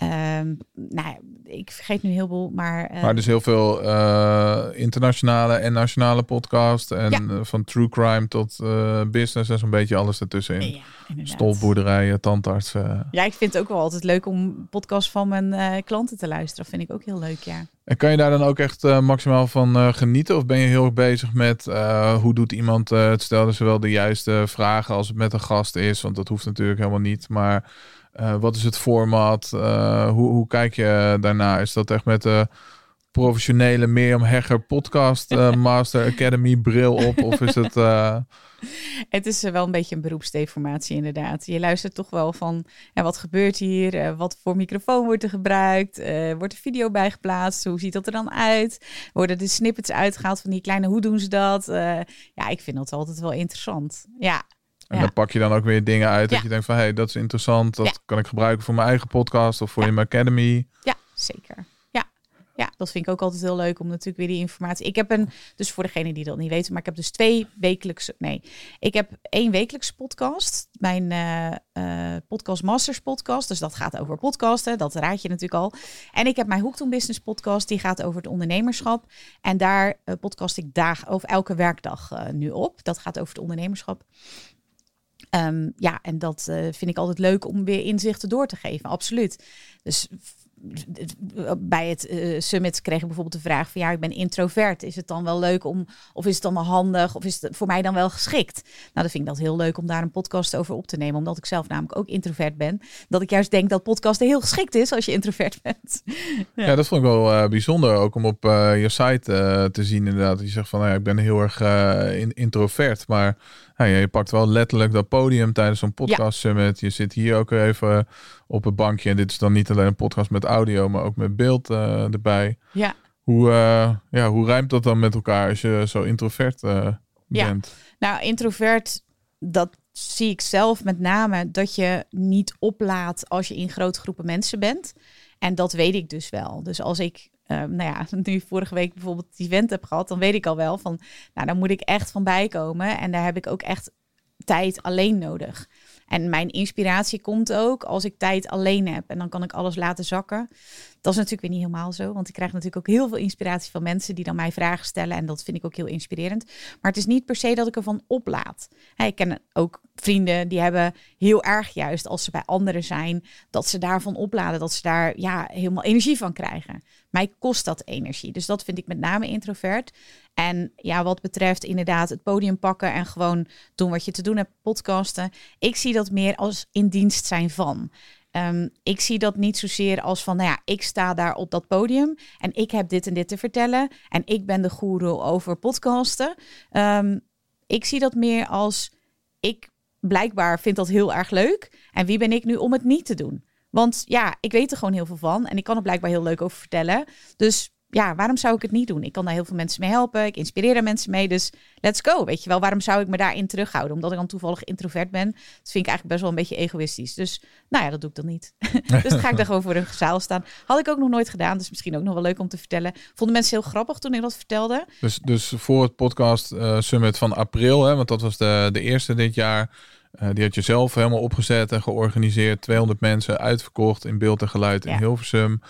Ik vergeet nu heel veel, maar dus heel veel internationale en nationale podcast. En van true crime tot business en zo'n beetje alles ertussenin. Ja, inderdaad. Stolboerderijen, tandartsen. Ja, ik vind het ook wel altijd leuk om podcasts van mijn klanten te luisteren. Dat vind ik ook heel leuk, ja. En kan je daar dan ook echt maximaal van genieten? Of ben je heel erg bezig met hoe doet iemand het stellen zowel de juiste vragen als het met een gast is? Want dat hoeft natuurlijk helemaal niet. Maar wat is het format? Hoe kijk je daarna? Is dat echt met de professionele Mirjam Hegger podcast Master Academy bril op? Of is het... Het is wel een beetje een beroepsdeformatie inderdaad. Je luistert toch wel van, wat gebeurt hier? Wat voor microfoon wordt er gebruikt? Wordt er video bijgeplaatst? Hoe ziet dat er dan uit? Worden de snippets uitgehaald van die kleine, hoe doen ze dat? Ik vind dat altijd wel interessant. Ja. En dan pak je dan ook weer dingen uit dat je denkt van, dat is interessant. Dat kan ik gebruiken voor mijn eigen podcast of voor in mijn academy. Ja, zeker. Ja, dat vind ik ook altijd heel leuk om natuurlijk weer die informatie. Ik heb dus voor degene die dat niet weten, maar ik heb dus 2 wekelijkse. Nee, ik heb 1 wekelijkse podcast. Mijn Podcast Masters podcast. Dus dat gaat over podcasten. Dat raad je natuurlijk al. En ik heb mijn Hoeked on Business podcast. Die gaat over het ondernemerschap. En daar podcast ik elke werkdag nu op. Dat gaat over het ondernemerschap. En dat vind ik altijd leuk om weer inzichten door te geven. Absoluut. Dus bij het summit kreeg ik bijvoorbeeld de vraag van ik ben introvert. Is het dan wel leuk of is het dan wel handig of is het voor mij dan wel geschikt? Nou, dan vind ik dat heel leuk om daar een podcast over op te nemen, omdat ik zelf namelijk ook introvert ben. Dat ik juist denk dat podcasten heel geschikt is als je introvert bent. Ja, dat vond ik wel bijzonder ook om op je site te zien inderdaad. Je zegt van ik ben heel erg introvert, maar je pakt wel letterlijk dat podium tijdens zo'n podcast summit. Je zit hier ook even op het bankje. En dit is dan niet alleen een podcast met audio, maar ook met beeld erbij. Ja. Hoe rijmt dat dan met elkaar als je zo introvert bent? Nou, introvert, dat zie ik zelf met name dat je niet oplaat als je in grote groepen mensen bent. En dat weet ik dus wel. Dus als ik nu vorige week bijvoorbeeld het event heb gehad, dan weet ik al wel van, dan moet ik echt van bijkomen. En daar heb ik ook echt tijd alleen nodig. En mijn inspiratie komt ook als ik tijd alleen heb. En dan kan ik alles laten zakken. Dat is natuurlijk weer niet helemaal zo. Want ik krijg natuurlijk ook heel veel inspiratie van mensen die dan mij vragen stellen. En dat vind ik ook heel inspirerend. Maar het is niet per se dat ik ervan oplaat. Ik ken ook vrienden die hebben heel erg juist als ze bij anderen zijn, dat ze daarvan opladen. Dat ze daar helemaal energie van krijgen. Mij kost dat energie. Dus dat vind ik met name introvert. En wat betreft inderdaad het podium pakken en gewoon doen wat je te doen hebt, podcasten. Ik zie dat meer als in dienst zijn van. Ik zie dat niet zozeer als van, ik sta daar op dat podium en ik heb dit en dit te vertellen en ik ben de goeroe over podcasten. Ik zie dat meer als, ik blijkbaar vind dat heel erg leuk en wie ben ik nu om het niet te doen? Want ik weet er gewoon heel veel van en ik kan er blijkbaar heel leuk over vertellen. Dus waarom zou ik het niet doen? Ik kan daar heel veel mensen mee helpen. Ik inspireer daar mensen mee. Dus let's go. Weet je wel, waarom zou ik me daarin terughouden? Omdat ik dan toevallig introvert ben. Dat vind ik eigenlijk best wel een beetje egoïstisch. Dus dat doe ik dan niet. Dus dan ga ik daar gewoon voor een zaal staan. Had ik ook nog nooit gedaan. Dus misschien ook nog wel leuk om te vertellen. Vonden mensen heel grappig toen ik dat vertelde. Dus voor het podcast summit van april, want dat was de eerste dit jaar. Die had je zelf helemaal opgezet en georganiseerd. 200 mensen uitverkocht in beeld en geluid in Hilversum.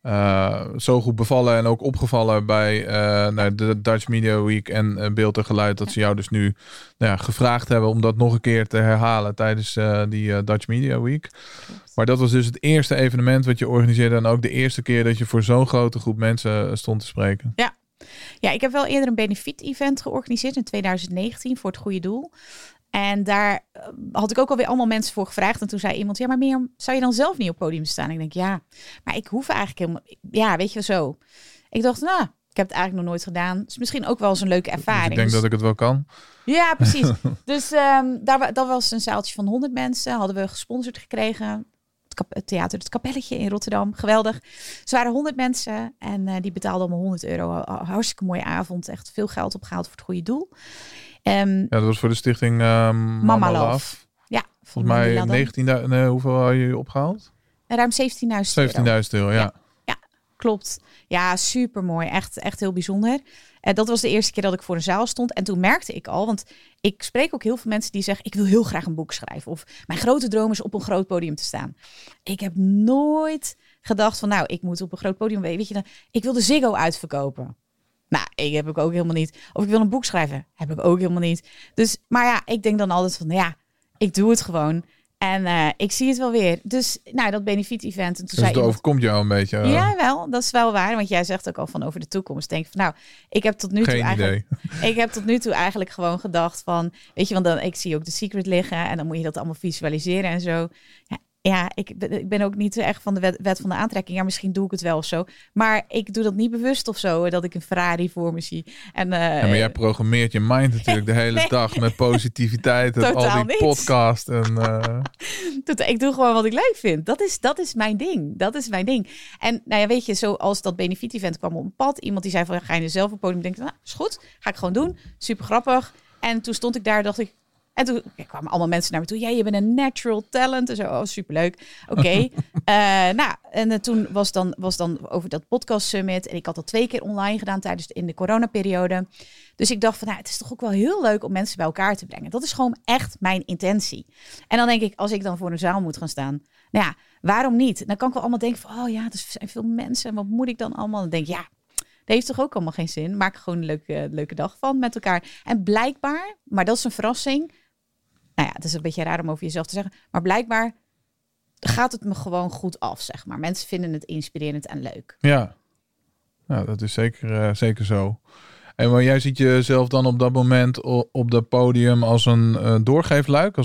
zo goed bevallen en ook opgevallen bij de Dutch Media Week en Beeld en Geluid. Dat ze jou dus nu gevraagd hebben om dat nog een keer te herhalen tijdens die Dutch Media Week. Klopt. Maar dat was dus het eerste evenement wat je organiseerde en ook de eerste keer dat je voor zo'n grote groep mensen stond te spreken. Ja, ik heb wel eerder een benefiet-event georganiseerd in 2019 voor het goede doel. En daar had ik ook alweer allemaal mensen voor gevraagd. En toen zei iemand, ja, maar Mirjam, zou je dan zelf niet op het podium staan? Ik denk, ja, maar ik hoef eigenlijk helemaal... Ja, weet je zo. Ik dacht, ik heb het eigenlijk nog nooit gedaan. Het is misschien ook wel eens een leuke ervaring. Dus ik denk dat ik het wel kan. Ja, precies. Dus dat was een zaaltje van 100 mensen. Hadden we gesponsord gekregen. Het theater Het Kapelletje in Rotterdam. Geweldig. Ze waren 100 mensen en die betaalden allemaal €100. Hartstikke mooie avond. Echt veel geld opgehaald voor het goede doel. Dat was voor de stichting Mama Love. Ja, volgens mij 19.000. Hoeveel had je opgehaald? Ruim €17.000. Ja. Klopt. Ja, super mooi. Echt heel bijzonder. Dat was de eerste keer dat ik voor een zaal stond. En toen merkte ik al, want ik spreek ook heel veel mensen die zeggen, ik wil heel graag een boek schrijven. Of mijn grote droom is op een groot podium te staan. Ik heb nooit gedacht van, ik moet op een groot podium. Weet je, ik wil de Ziggo uitverkopen. Ik heb ik ook helemaal niet. Of ik wil een boek schrijven. Heb ik ook helemaal niet. Dus, maar ja, ik denk dan altijd van, ik doe het gewoon. En ik zie het wel weer. Dus dat benefiet-event. En toen dus het overkomt jou een beetje. Ja, wel. Dat is wel waar. Want jij zegt ook al van over de toekomst. Denk van, ik heb tot nu toe eigenlijk... Ik heb tot nu toe eigenlijk gewoon gedacht van... Weet je, want dan, ik zie ook The Secret liggen. En dan moet je dat allemaal visualiseren en zo. Ja, ik ben ook niet zo echt van de wet van de aantrekking. Ja, misschien doe ik het wel of zo. Maar ik doe dat niet bewust of zo. Dat ik een Ferrari voor me zie. En, maar jij programmeert je mind natuurlijk de hele dag met positiviteit. En al die podcast. Ik doe gewoon wat ik leuk vind. Dat is mijn ding. Dat is mijn ding. En weet je, zoals dat benefiet-event kwam op een pad. Iemand die zei van, ga je er zelf op het podium? Ik denk, is goed. Ga ik gewoon doen. Super grappig. En toen stond ik daar, dacht ik... En toen kwamen allemaal mensen naar me toe. Ja, je bent een natural talent. En zo, superleuk. Oké. En toen was dan over dat podcast summit. En ik had dat 2 keer online gedaan in de coronaperiode. Dus ik dacht van, het is toch ook wel heel leuk om mensen bij elkaar te brengen. Dat is gewoon echt mijn intentie. En dan denk ik, als ik dan voor een zaal moet gaan staan. Waarom niet? Dan kan ik wel allemaal denken van, er zijn veel mensen. En wat moet ik dan allemaal? Dan denk ik, dat heeft toch ook allemaal geen zin. Maak er gewoon een leuke dag van met elkaar. En blijkbaar, maar dat is een verrassing... het is een beetje raar om over jezelf te zeggen. Maar blijkbaar gaat het me gewoon goed af, zeg maar. Mensen vinden het inspirerend en leuk. Ja, dat is zeker zo. En maar jij ziet jezelf dan op dat moment op dat podium als een doorgeefluik?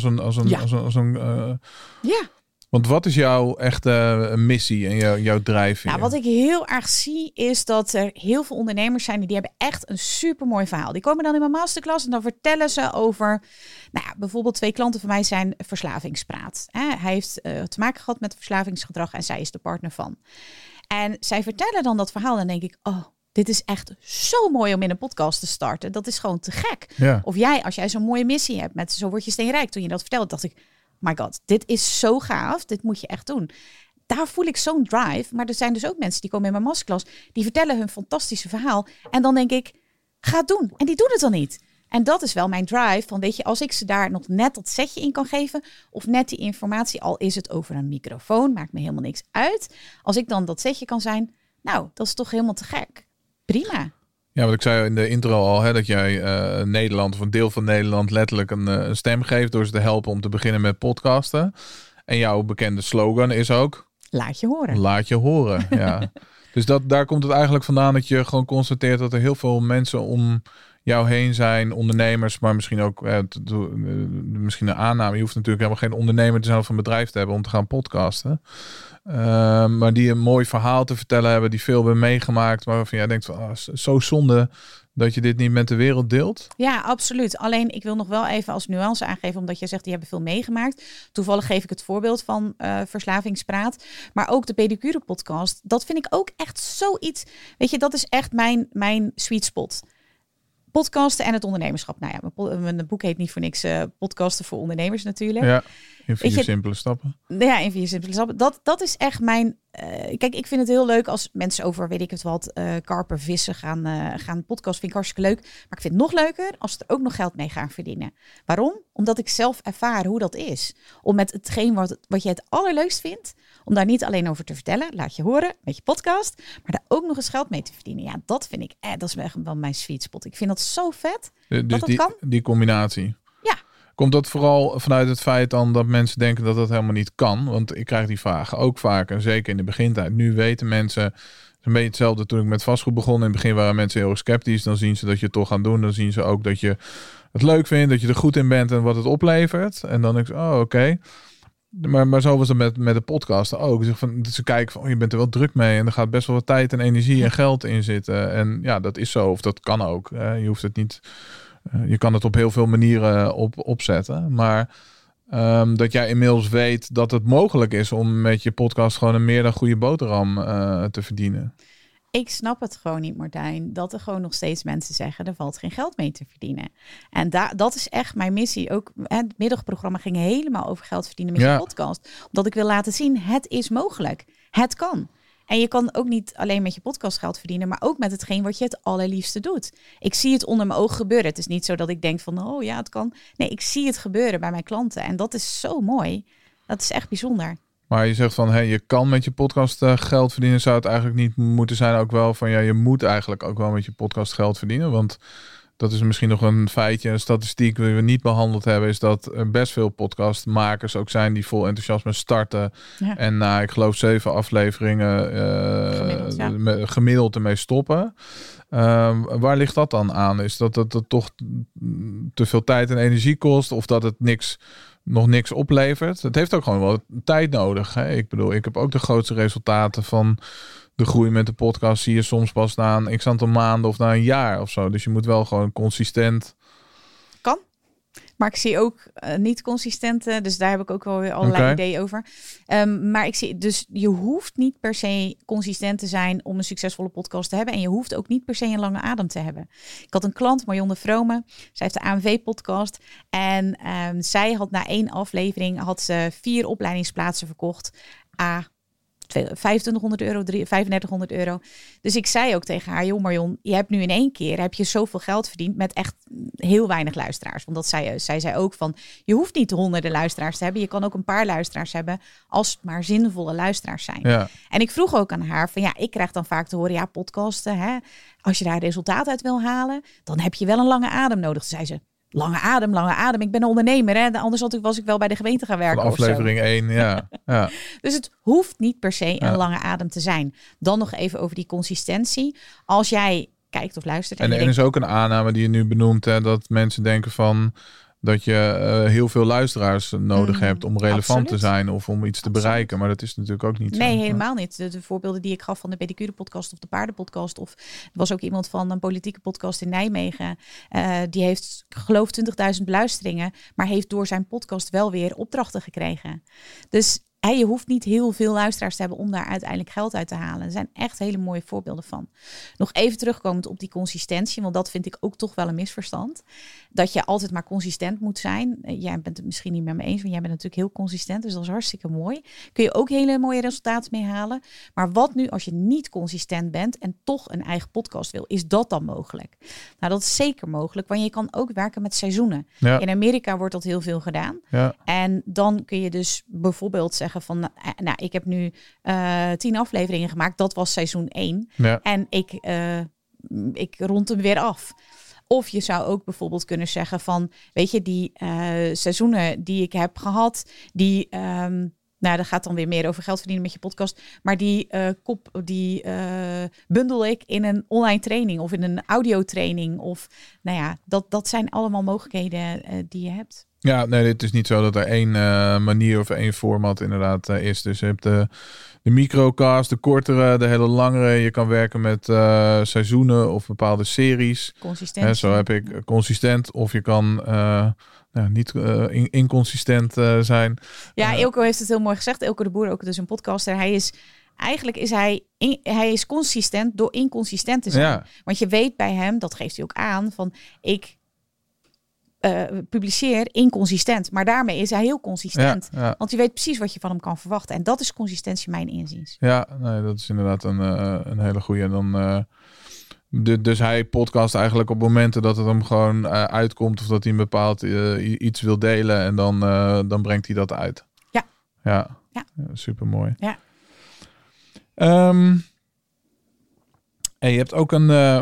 Ja. Want wat is jouw echte missie en jouw drijfveer? Wat ik heel erg zie is dat er heel veel ondernemers zijn die hebben echt een supermooi verhaal. Die komen dan in mijn masterclass en dan vertellen ze over... bijvoorbeeld 2 klanten van mij zijn verslavingspraat. Hij heeft te maken gehad met verslavingsgedrag en zij is de partner van. En zij vertellen dan dat verhaal en dan denk ik... dit is echt zo mooi om in een podcast te starten. Dat is gewoon te gek. Ja. Of als jij zo'n mooie missie hebt met Zo word je steenrijk. Toen je dat vertelde, dacht ik... My god, dit is zo gaaf. Dit moet je echt doen. Daar voel ik zo'n drive. Maar er zijn dus ook mensen die komen in mijn masterclass. Die vertellen hun fantastische verhaal. En dan denk ik, ga het doen. En die doen het dan niet. En dat is wel mijn drive. Van weet je, als ik ze daar nog net dat setje in kan geven. Of net die informatie, al is het over een microfoon. Maakt me helemaal niks uit. Als ik dan dat setje kan zijn. Dat is toch helemaal te gek. Prima. Ja, wat ik zei in de intro al, dat jij Nederland of een deel van Nederland letterlijk een stem geeft door ze te helpen om te beginnen met podcasten. En jouw bekende slogan is ook... Laat je horen. Laat je horen, ja. Dus daar komt het eigenlijk vandaan dat je gewoon constateert dat er heel veel mensen om jou heen zijn, ondernemers, maar misschien ook misschien een aanname. Je hoeft natuurlijk helemaal geen ondernemer te zijn of een bedrijf te hebben om te gaan podcasten. Maar die een mooi verhaal te vertellen hebben, die veel hebben meegemaakt, waarvan jij denkt van, zo zonde dat je dit niet met de wereld deelt. Ja, absoluut. Alleen ik wil nog wel even als nuance aangeven, omdat jij zegt die hebben veel meegemaakt. Toevallig geef ik het voorbeeld van Verslavingspraat. Maar ook de Pedicure podcast, dat vind ik ook echt zoiets. Weet je, dat is echt mijn sweet spot. Podcasten en het ondernemerschap. Mijn boek heet niet voor niks podcasten voor ondernemers natuurlijk. Ja, in 4 simpele stappen. Ja, in 4 simpele stappen. Dat is echt Kijk, ik vind het heel leuk als mensen over, weet ik het wat, karpen, vissen gaan podcast. Vind ik hartstikke leuk. Maar ik vind het nog leuker als ze er ook nog geld mee gaan verdienen. Waarom? Omdat ik zelf ervaar hoe dat is. Om met hetgeen wat je het allerleukst vindt, om daar niet alleen over te vertellen, laat je horen met je podcast, maar daar ook nog eens geld mee te verdienen. Ja, dat vind ik, dat is echt wel mijn sweet spot. Ik vind dat zo vet Dus dat kan. Die combinatie. Ja. Komt dat vooral vanuit het feit dan dat mensen denken dat dat helemaal niet kan? Want ik krijg die vragen ook vaak. En zeker in de begintijd. Nu weten mensen, het is een beetje hetzelfde toen ik met vastgoed begon. In het begin waren mensen heel erg sceptisch. Dan zien ze dat je het toch gaat doen. Dan zien ze ook dat je het leuk vindt, dat je er goed in bent en wat het oplevert. En dan denk ik, oké. Maar zo was het met de podcast ook. Ze kijken van, je bent er wel druk mee. En er gaat best wel wat tijd en energie en geld in zitten. En ja, dat is zo. Of dat kan ook. Je hoeft het niet... Je kan het op heel veel manieren opzetten. Maar dat jij inmiddels weet dat het mogelijk is om met je podcast gewoon een meer dan goede boterham te verdienen. Ik snap het gewoon niet, Martijn. Dat er gewoon nog steeds mensen zeggen, er valt geen geld mee te verdienen. En dat is echt mijn missie. Ook het middagprogramma ging helemaal over geld verdienen met je podcast. Omdat ik wil laten zien, het is mogelijk. Het kan. En je kan ook niet alleen met je podcast geld verdienen, maar ook met hetgeen wat je het allerliefste doet. Ik zie het onder mijn ogen gebeuren. Het is niet zo dat ik denk van, oh ja, het kan. Nee, ik zie het gebeuren bij mijn klanten. En dat is zo mooi. Dat is echt bijzonder. Maar je zegt van, je kan met je podcast geld verdienen. Zou het eigenlijk niet moeten zijn ook wel van, je moet eigenlijk ook wel met je podcast geld verdienen. Want dat is misschien nog een feitje, een statistiek die we niet behandeld hebben, is dat er best veel podcastmakers ook zijn die vol enthousiasme starten. Ja. En na, ik geloof 7 afleveringen gemiddeld ermee stoppen. Waar ligt dat dan aan? Is dat het toch te veel tijd en energie kost of dat het nog niks oplevert? Het heeft ook gewoon wel tijd nodig. Hè? Ik bedoel, ik heb ook de grootste resultaten van de groei met de podcast zie je soms pas na een x-aantal maanden of na een jaar of zo. Dus je moet wel gewoon consistent... Kan. Maar ik zie ook niet consistente. Dus daar heb ik ook wel weer allerlei ideeën over. Maar ik zie, dus je hoeft niet per se consistent te zijn om een succesvolle podcast te hebben. En je hoeft ook niet per se een lange adem te hebben. Ik had een klant, Marjonne Vrome. Zij heeft de AMV-podcast. En zij had na 1 aflevering 4 opleidingsplaatsen verkocht. 2500 euro, 3500 euro. Dus ik zei ook tegen haar, joh Marion, je hebt nu in 1 keer zoveel geld verdiend met echt heel weinig luisteraars. Want zij zei ook van, je hoeft niet honderden luisteraars te hebben. Je kan ook een paar luisteraars hebben als het maar zinvolle luisteraars zijn. Ja. En ik vroeg ook aan haar van, ik krijg dan vaak te horen, podcasten, hè, als je daar resultaat uit wil halen, dan heb je wel een lange adem nodig. Toen zei ze, lange adem. Ik ben een ondernemer. Hè? Anders was ik wel bij de gemeente gaan werken. Van aflevering 1, ja. Dus het hoeft niet per se een lange adem te zijn. Dan nog even over die consistentie. Als jij kijkt of luistert. En er is ook een aanname die je nu benoemt. Hè, dat mensen denken van dat je heel veel luisteraars nodig hebt om relevant te zijn of om iets te bereiken. Maar dat is natuurlijk ook niet zo. Nee, helemaal niet. De voorbeelden die ik gaf van de pedicure podcast of de paardenpodcast. Of er was ook iemand van een politieke podcast in Nijmegen. Die heeft geloof 20.000 beluisteringen, maar heeft door zijn podcast wel weer opdrachten gekregen. Dus je hoeft niet heel veel luisteraars te hebben om daar uiteindelijk geld uit te halen. Er zijn echt hele mooie voorbeelden van. Nog even terugkomend op die consistentie, want dat vind ik ook toch wel een misverstand. Dat je altijd maar consistent moet zijn. Jij bent het misschien niet met me eens, want jij bent natuurlijk heel consistent. Dus dat is hartstikke mooi. Kun je ook hele mooie resultaten mee halen. Maar wat nu als je niet consistent bent en toch een eigen podcast wil? Is dat dan mogelijk? Nou, dat is zeker mogelijk, want je kan ook werken met seizoenen. Ja. In Amerika wordt dat heel veel gedaan. Ja. En dan kun je dus bijvoorbeeld zeggen van, ik heb nu 10 afleveringen gemaakt. Dat was seizoen 1. Ja. En ik rond hem weer af. Of je zou ook bijvoorbeeld kunnen zeggen van, weet je, die seizoenen die ik heb gehad, die, dat gaat dan weer meer over geld verdienen met je podcast. Maar die bundel ik in een online training of in een audiotraining. Of dat zijn allemaal mogelijkheden die je hebt. Ja, nee, het is niet zo dat er 1 manier of 1 format inderdaad is. Dus je hebt de microcast, de kortere, de hele langere. Je kan werken met seizoenen of bepaalde series. Consistent. Zo heb ik consistent. Of je kan niet inconsistent zijn. Ja, Eelco heeft het heel mooi gezegd. Eelco de Boer, ook dus een podcaster. Hij is consistent door inconsistent te zijn. Ja. Want je weet bij hem, dat geeft hij ook aan, van ik publiceer inconsistent. Maar daarmee is hij heel consistent. Ja. Want je weet precies wat je van hem kan verwachten. En dat is consistentie mijn inziens. Ja, nee, dat is inderdaad een hele goeie. En dan, dus hij podcast eigenlijk op momenten dat het hem gewoon uitkomt... of dat hij een bepaald iets wil delen... en dan brengt hij dat uit. Ja. Supermooi. Ja. Je hebt ook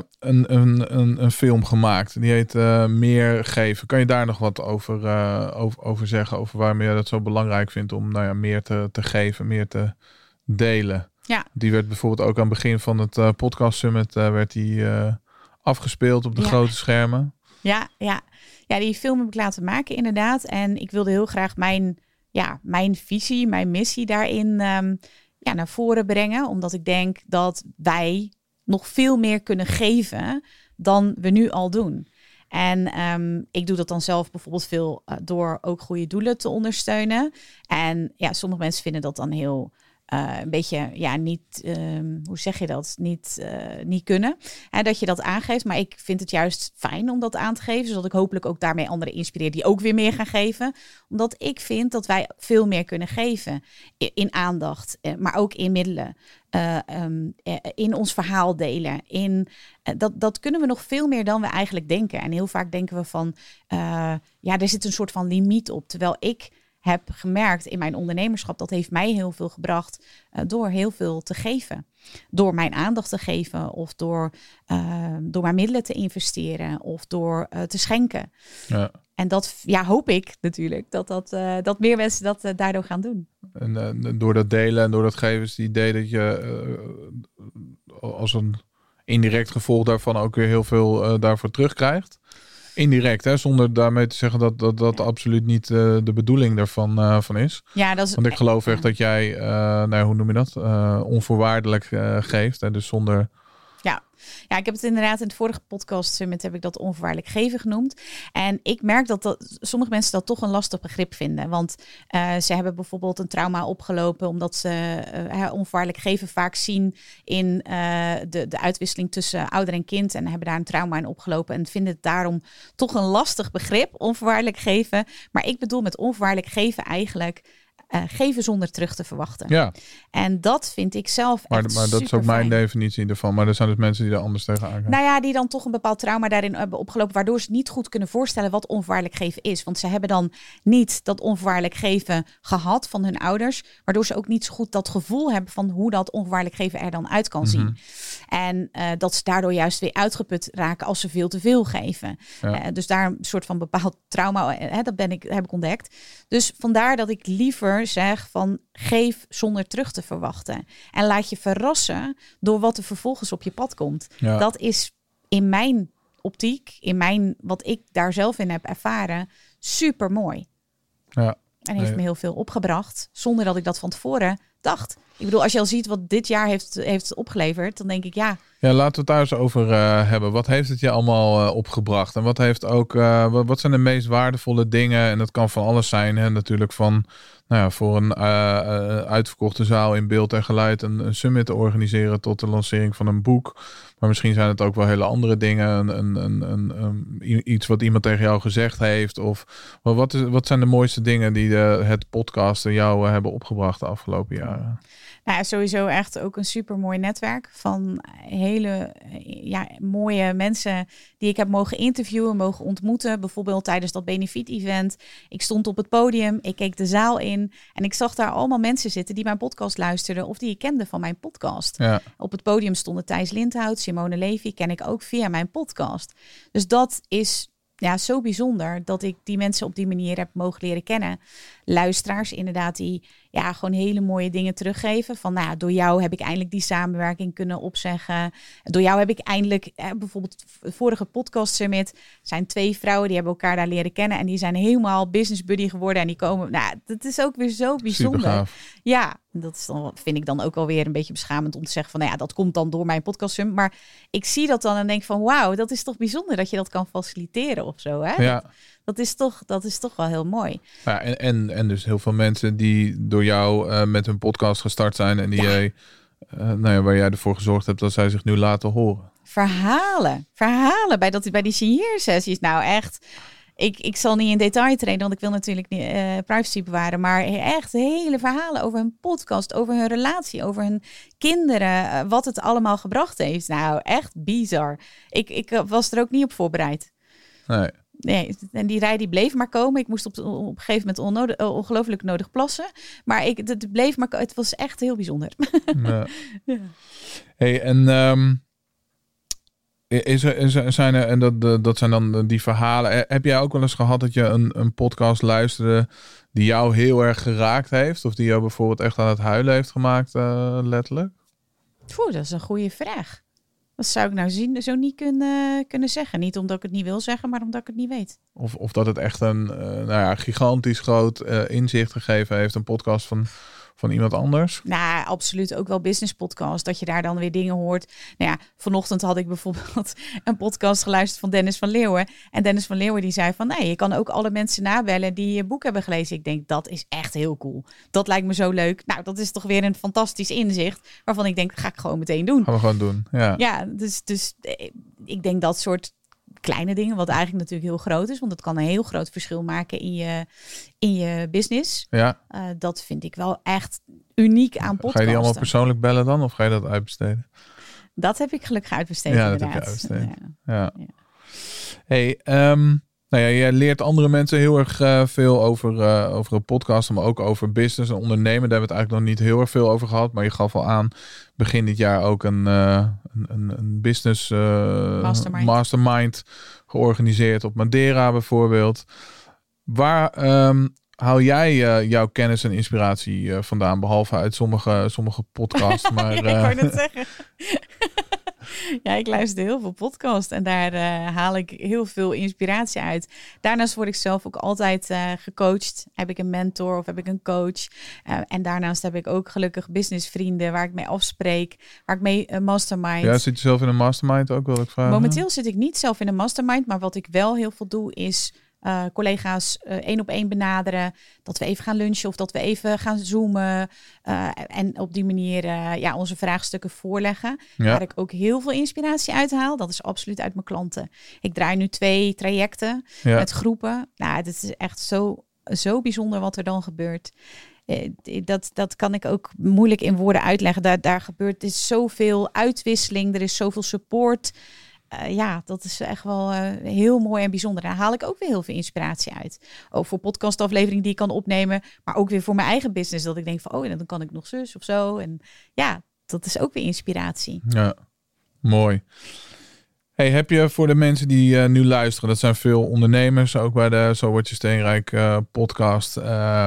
een film gemaakt. Die heet Meer Geven. Kan je daar nog wat over zeggen? Over waarom je dat zo belangrijk vindt om meer te geven, meer te delen. Ja. Die werd bijvoorbeeld ook aan het begin van het podcast summit werd die afgespeeld op de grote schermen. Ja, die film heb ik laten maken inderdaad. En ik wilde heel graag mijn visie, mijn missie daarin naar voren brengen. Omdat ik denk dat wij nog veel meer kunnen geven dan we nu al doen. En ik doe dat dan zelf bijvoorbeeld veel door ook goede doelen te ondersteunen. En sommige mensen vinden dat dan heel een beetje, niet, hoe zeg je dat? Niet kunnen. En dat je dat aangeeft. Maar ik vind het juist fijn om dat aan te geven. Zodat ik hopelijk ook daarmee anderen inspireer die ook weer meer gaan geven. Omdat ik vind dat wij veel meer kunnen geven. In aandacht, maar ook in middelen. In ons verhaal delen. Dat kunnen we nog veel meer dan we eigenlijk denken. En heel vaak denken we van, er zit een soort van limiet op. Terwijl ik heb gemerkt in mijn ondernemerschap, dat heeft mij heel veel gebracht door heel veel te geven. Door mijn aandacht te geven of door mijn middelen te investeren of door te schenken. Ja. En dat hoop ik natuurlijk, dat meer mensen dat daardoor gaan doen. En door dat delen en door dat geven is het idee dat je als een indirect gevolg daarvan ook weer heel veel daarvoor terugkrijgt. Indirect, hè, zonder daarmee te zeggen dat absoluut niet de bedoeling daarvan van is. Ja, dat is. Want ik geloof echt dat jij, hoe noem je dat, onvoorwaardelijk geeft. Hè, dus zonder. Ja, ik heb het inderdaad in het vorige podcast summit heb ik dat onvoorwaardelijk geven genoemd. En ik merk dat sommige mensen dat toch een lastig begrip vinden. Want ze hebben bijvoorbeeld een trauma opgelopen omdat ze onvoorwaardelijk geven vaak zien in de uitwisseling tussen ouder en kind. En hebben daar een trauma in opgelopen en vinden het daarom toch een lastig begrip, onvoorwaardelijk geven. Maar ik bedoel met onvoorwaardelijk geven eigenlijk geven zonder terug te verwachten. Ja. En dat vind ik zelf echt Maar dat is ook mijn definitie ervan. Maar er zijn dus mensen die er anders tegenaan gaan. Nou ja, die dan toch een bepaald trauma daarin hebben opgelopen, waardoor ze niet goed kunnen voorstellen wat onvoorwaardelijk geven is. Want ze hebben dan niet dat onvoorwaardelijk geven gehad van hun ouders, waardoor ze ook niet zo goed dat gevoel hebben van hoe dat onvoorwaardelijk geven er dan uit kan zien. En dat ze daardoor juist weer uitgeput raken als ze veel te veel geven. Ja. Dus daar een soort van bepaald trauma, dat heb ik ontdekt. Dus vandaar dat ik liever zeg van geef zonder terug te verwachten. En laat je verrassen door wat er vervolgens op je pad komt. Ja. Dat is in mijn optiek, wat ik daar zelf in heb ervaren, super mooi. Ja. En heeft me heel veel opgebracht, zonder dat ik dat van tevoren dacht. Ik bedoel, als je al ziet wat dit jaar heeft opgeleverd, dan denk ik ja. Ja, laten we het daar eens over hebben. Wat heeft het je allemaal opgebracht? En wat heeft ook, wat zijn de meest waardevolle dingen? En dat kan van alles zijn, hè? Natuurlijk van, voor een uitverkochte zaal in beeld en geluid een summit te organiseren tot de lancering van een boek. Maar misschien zijn het ook wel hele andere dingen. Iets wat iemand tegen jou gezegd heeft. Of wat zijn de mooiste dingen die het podcasten jou hebben opgebracht de afgelopen jaren? Nou, sowieso echt ook een super mooi netwerk van hele mooie mensen die ik heb mogen interviewen, mogen ontmoeten. Bijvoorbeeld tijdens dat benefiet-event. Ik stond op het podium, ik keek de zaal in en ik zag daar allemaal mensen zitten die mijn podcast luisterden of die ik kende van mijn podcast. Ja. Op het podium stonden Thijs Lindhout, Simone Levy, ken ik ook via mijn podcast. Dus dat is zo bijzonder dat ik die mensen op die manier heb mogen leren kennen. Luisteraars inderdaad die gewoon hele mooie dingen teruggeven. Van door jou heb ik eindelijk die samenwerking kunnen opzeggen. Door jou heb ik eindelijk, bijvoorbeeld vorige podcast summit, zijn 2 vrouwen die hebben elkaar daar leren kennen. En die zijn helemaal business buddy geworden. En die komen, dat is ook weer zo bijzonder. Supergaaf. Ja, dat is dan, vind ik dan ook alweer een beetje beschamend om te zeggen van, dat komt dan door mijn podcast summit. Maar ik zie dat dan en denk van, wauw, dat is toch bijzonder dat je dat kan faciliteren of zo. Hè? Ja. Dat is toch wel heel mooi. Ja, en dus heel veel mensen die door jou met hun podcast gestart zijn en die waar jij ervoor gezorgd hebt dat zij zich nu laten horen. Verhalen bij die signeersessies. Nou echt, Ik zal niet in detail treden, want ik wil natuurlijk niet privacy bewaren. Maar echt hele verhalen over hun podcast, over hun relatie, over hun kinderen. Wat het allemaal gebracht heeft. Nou, echt bizar. Ik was er ook niet op voorbereid. Nee, en die rij die bleef maar komen. Ik moest op een gegeven moment ongelooflijk nodig plassen. Maar het bleef maar komen. Het was echt heel bijzonder. Ja. Hey, en zijn er, en dat zijn dan die verhalen. Heb jij ook wel eens gehad dat je een podcast luisterde die jou heel erg geraakt heeft? Of die jou bijvoorbeeld echt aan het huilen heeft gemaakt, letterlijk? Dat is een goede vraag. Dat zou ik nou zo niet kunnen zeggen. Niet omdat ik het niet wil zeggen, maar omdat ik het niet weet. Of dat het echt een gigantisch groot inzicht gegeven heeft. Een podcast van iemand anders? Nou, absoluut ook wel business podcast. Dat je daar dan weer dingen hoort. Nou ja, vanochtend had ik bijvoorbeeld een podcast geluisterd van Dennis van Leeuwen. En Dennis van Leeuwen die zei van, nee, je kan ook alle mensen nabellen die je boek hebben gelezen. Ik denk, dat is echt heel cool. Dat lijkt me zo leuk. Nou, dat is toch weer een fantastisch inzicht. Waarvan ik denk, dat ga ik gewoon meteen doen. Gaan we gewoon doen, ja. Ja, dus ik denk dat soort kleine dingen, wat eigenlijk natuurlijk heel groot is, want het kan een heel groot verschil maken in je business. Ja. Dat vind ik wel echt uniek aan podcasten. Ga je die allemaal persoonlijk bellen dan, of ga je dat uitbesteden? Dat heb ik gelukkig uitbesteed, inderdaad. Dat heb je uitbesteed. Ja. Hey, je leert andere mensen heel erg veel over een podcast, maar ook over business en ondernemen. Daar hebben we het eigenlijk nog niet heel erg veel over gehad, maar je gaf al aan begin dit jaar ook een business mastermind georganiseerd op Madeira bijvoorbeeld. Waar haal jij jouw kennis en inspiratie vandaan, behalve uit sommige podcasts? Maar, ik wou net zeggen. Ja, ik luister heel veel podcasts en daar haal ik heel veel inspiratie uit. Daarnaast word ik zelf ook altijd gecoacht. Heb ik een mentor of heb ik een coach? En daarnaast heb ik ook gelukkig businessvrienden waar ik mee afspreek, waar ik mee mastermind. Ja, zit je zelf in een mastermind ook, wil ik vragen? Momenteel zit ik niet zelf in een mastermind, maar wat ik wel heel veel doe is collega's 1-op-1 benaderen. Dat we even gaan lunchen of dat we even gaan zoomen. En op die manier onze vraagstukken voorleggen. Ja. Waar ik ook heel veel inspiratie uit haal. Dat is absoluut uit mijn klanten. Ik draai nu 2 trajecten met groepen. Nou, het is echt zo bijzonder wat er dan gebeurt. Dat kan ik ook moeilijk in woorden uitleggen. Daar gebeurt is zoveel uitwisseling. Er is zoveel support. Dat is echt wel heel mooi en bijzonder. Daar haal ik ook weer heel veel inspiratie uit. Ook voor podcastafleveringen die ik kan opnemen. Maar ook weer voor mijn eigen business. Dat ik denk van, dan kan ik nog zus of zo. En ja, dat is ook weer inspiratie. Ja, mooi. Hey, heb je voor de mensen die nu luisteren, dat zijn veel ondernemers, ook bij de Zo Word Je Steenrijk podcast.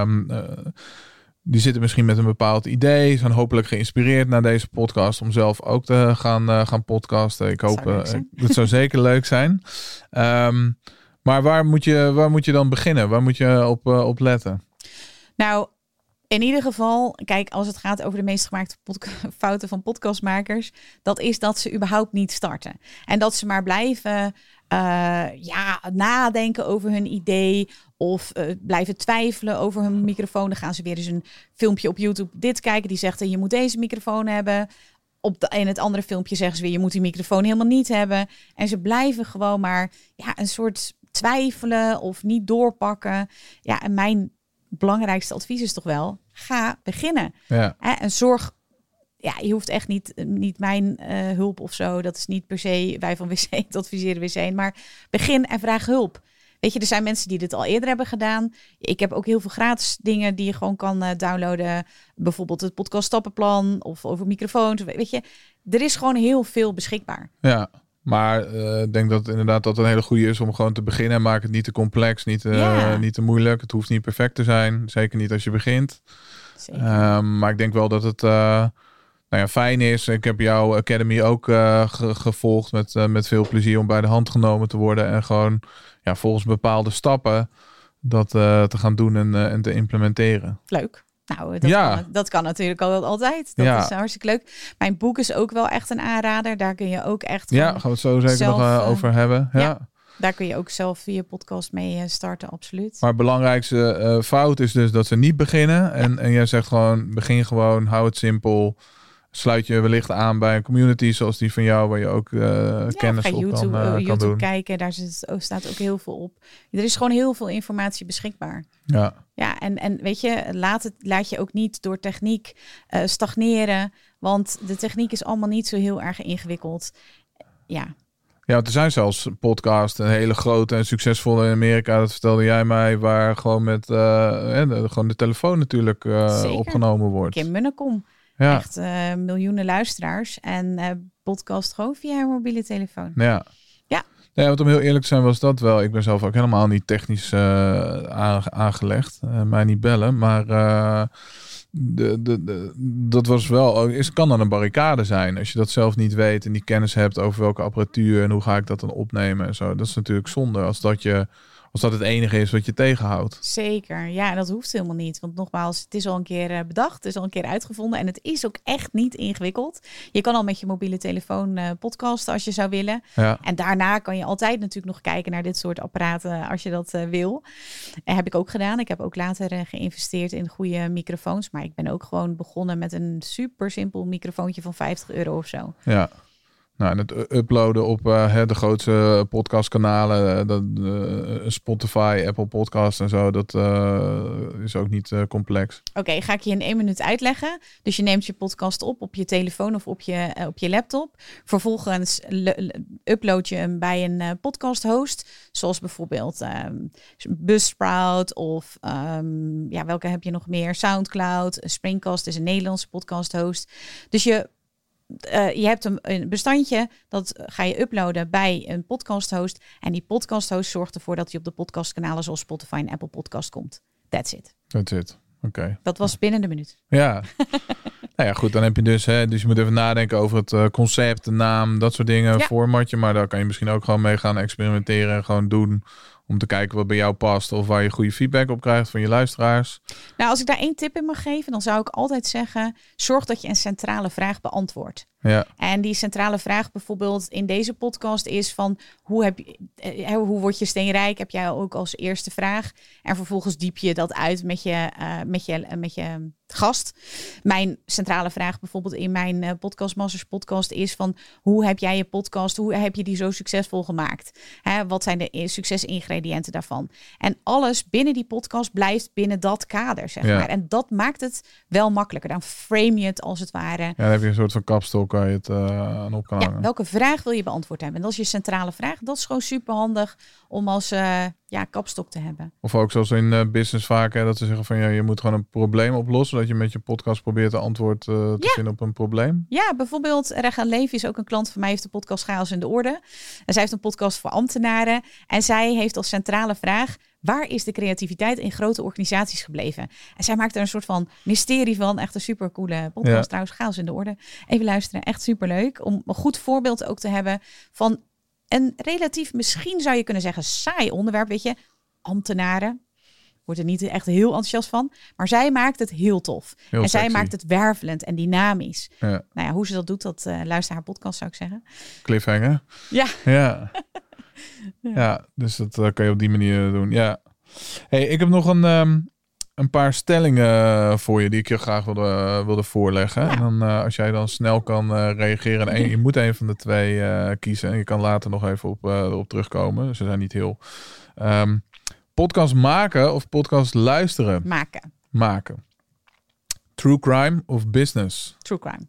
Die zitten misschien met een bepaald idee, zijn hopelijk geïnspireerd naar deze podcast om zelf ook te gaan podcasten. Ik hoop, het zou zeker leuk zijn. Maar waar moet je dan beginnen? Waar moet je op letten? Nou, in ieder geval, kijk, als het gaat over de meest gemaakte fouten van podcastmakers, dat is dat ze überhaupt niet starten. En dat ze maar blijven nadenken over hun idee of blijven twijfelen over hun microfoon. Dan gaan ze weer eens een filmpje op YouTube dit kijken. Die zegt, je moet deze microfoon hebben. In het andere filmpje zeggen ze weer, je moet die microfoon helemaal niet hebben. En ze blijven gewoon maar een soort twijfelen of niet doorpakken. Ja, en mijn belangrijkste advies is toch wel, ga beginnen. Ja. En zorg, je hoeft echt niet mijn hulp of zo. Dat is niet per se, wij van WC adviseren WC. Maar begin en vraag hulp. Weet je, er zijn mensen die dit al eerder hebben gedaan. Ik heb ook heel veel gratis dingen die je gewoon kan downloaden. Bijvoorbeeld het podcast stappenplan of over microfoons. Weet je, er is gewoon heel veel beschikbaar. Ja. Maar ik denk dat inderdaad dat een hele goede is om gewoon te beginnen. Maak het niet te complex, niet te moeilijk. Het hoeft niet perfect te zijn. Zeker niet als je begint. Maar ik denk wel dat het fijn is. Ik heb jouw Academy ook gevolgd met veel plezier om bij de hand genomen te worden. En gewoon volgens bepaalde stappen dat te gaan doen en te implementeren. Leuk. Nou, dat kan natuurlijk altijd. Dat is hartstikke leuk. Mijn boek is ook wel echt een aanrader. Daar kun je ook echt gaan we het zo zeker nog over hebben. Ja. Daar kun je ook zelf via podcast mee starten, absoluut. Maar het belangrijkste fout is dus dat ze niet beginnen. En jij zegt gewoon, begin gewoon, hou het simpel. sluit je wellicht aan bij een community zoals die van jou, waar je ook kennis ga op YouTube kan doen. kijken, daar staat ook heel veel op. Er is gewoon heel veel informatie beschikbaar. Ja. Ja, en weet je, laat je ook niet door techniek stagneren, want de techniek is allemaal niet zo heel erg ingewikkeld. Ja. Ja, want er zijn zelfs podcasts, een hele grote en succesvolle in Amerika, dat vertelde jij mij, waar gewoon met gewoon de telefoon natuurlijk opgenomen wordt. Kim Munnekom. Ja. Echt miljoenen luisteraars en podcast gewoon via haar mobiele telefoon. Ja. Ja. Ja, want om heel eerlijk te zijn was dat wel. Ik ben zelf ook helemaal niet technisch aangelegd. Mij niet bellen, maar dat was wel. Kan dan een barricade zijn als je dat zelf niet weet en die kennis hebt over welke apparatuur en hoe ga ik dat dan opnemen en zo. Dat is natuurlijk zonde als dat het enige is wat je tegenhoudt. Zeker, ja, en dat hoeft helemaal niet. Want nogmaals, het is al een keer bedacht, het is al een keer uitgevonden en het is ook echt niet ingewikkeld. Je kan al met je mobiele telefoon podcasten als je zou willen. Ja. En daarna kan je altijd natuurlijk nog kijken naar dit soort apparaten als je dat wil. Heb ik ook gedaan. Ik heb ook later geïnvesteerd in goede microfoons. Maar ik ben ook gewoon begonnen met een super simpel microfoontje van €50 of zo. Ja. Nou, en het uploaden op de grootste podcastkanalen, Spotify, Apple Podcasts en zo, dat is ook niet complex. Oké, ga ik je in 1 minuut uitleggen. Dus je neemt je podcast op je telefoon of op je laptop. Vervolgens upload je hem bij een podcast host, zoals bijvoorbeeld Buzzsprout of welke heb je nog meer? Soundcloud, Springcast is een Nederlandse podcast host. Dus je hebt een bestandje, dat ga je uploaden bij een podcast host. En die podcast host zorgt ervoor dat hij op de podcastkanalen zoals Spotify en Apple Podcast komt. That's it. Oké. Dat was binnen de minuut. Ja. Nou ja, goed, dan heb je dus je moet even nadenken over het concept, de naam, dat soort dingen, formatje. Maar daar kan je misschien ook gewoon mee gaan experimenteren en gewoon doen om te kijken wat bij jou past of waar je goede feedback op krijgt van je luisteraars. Nou, als ik daar 1 tip in mag geven, dan zou ik altijd zeggen, zorg dat je een centrale vraag beantwoordt. Ja. En die centrale vraag bijvoorbeeld in deze podcast is van hoe word je steenrijk? Heb jij ook als eerste vraag. En vervolgens diep je dat uit met je gast. Mijn centrale vraag bijvoorbeeld in mijn Podcast Masters podcast is van hoe heb jij je podcast, hoe heb je die zo succesvol gemaakt? Wat zijn de succesingrediënten daarvan? En alles binnen die podcast blijft binnen dat kader, zeg maar. En dat maakt het wel makkelijker. Dan frame je het als het ware. Ja, dan heb je een soort van kapstok waar je het aan op kan hangen. Welke vraag wil je beantwoord hebben? En dat is je centrale vraag. Dat is gewoon super handig om als kapstok te hebben. Of ook zoals in business vaak, dat ze zeggen van je moet gewoon een probleem oplossen. Dat je met je podcast probeert een antwoord te vinden op een probleem. Ja, bijvoorbeeld Regan Levy is ook een klant van mij, heeft de podcast Chaos in de Orde. En zij heeft een podcast voor ambtenaren. En zij heeft als centrale vraag: waar is de creativiteit in grote organisaties gebleven? En zij maakt er een soort van mysterie van. Echt een supercoole podcast trouwens, Chaos in de Orde. Even luisteren, echt superleuk. Om een goed voorbeeld ook te hebben van een relatief, misschien zou je kunnen zeggen, saai onderwerp. Weet je, ambtenaren. Wordt er niet echt heel enthousiast van. Maar zij maakt het heel tof. Heel en sexy. zij maakt het wervelend en dynamisch. Ja. Nou ja, hoe ze dat doet, dat luister haar podcast, zou ik zeggen. Cliffhanger. Ja. Ja, dus dat kan je op die manier doen. Ja. Hey, ik heb nog een paar stellingen voor je die ik je graag wilde voorleggen. Ja. En dan als jij dan snel kan reageren. En je moet een van de 2 kiezen. En je kan later nog even op terugkomen. Ze zijn niet heel... podcast maken of podcast luisteren? Maken. True crime of business? True crime.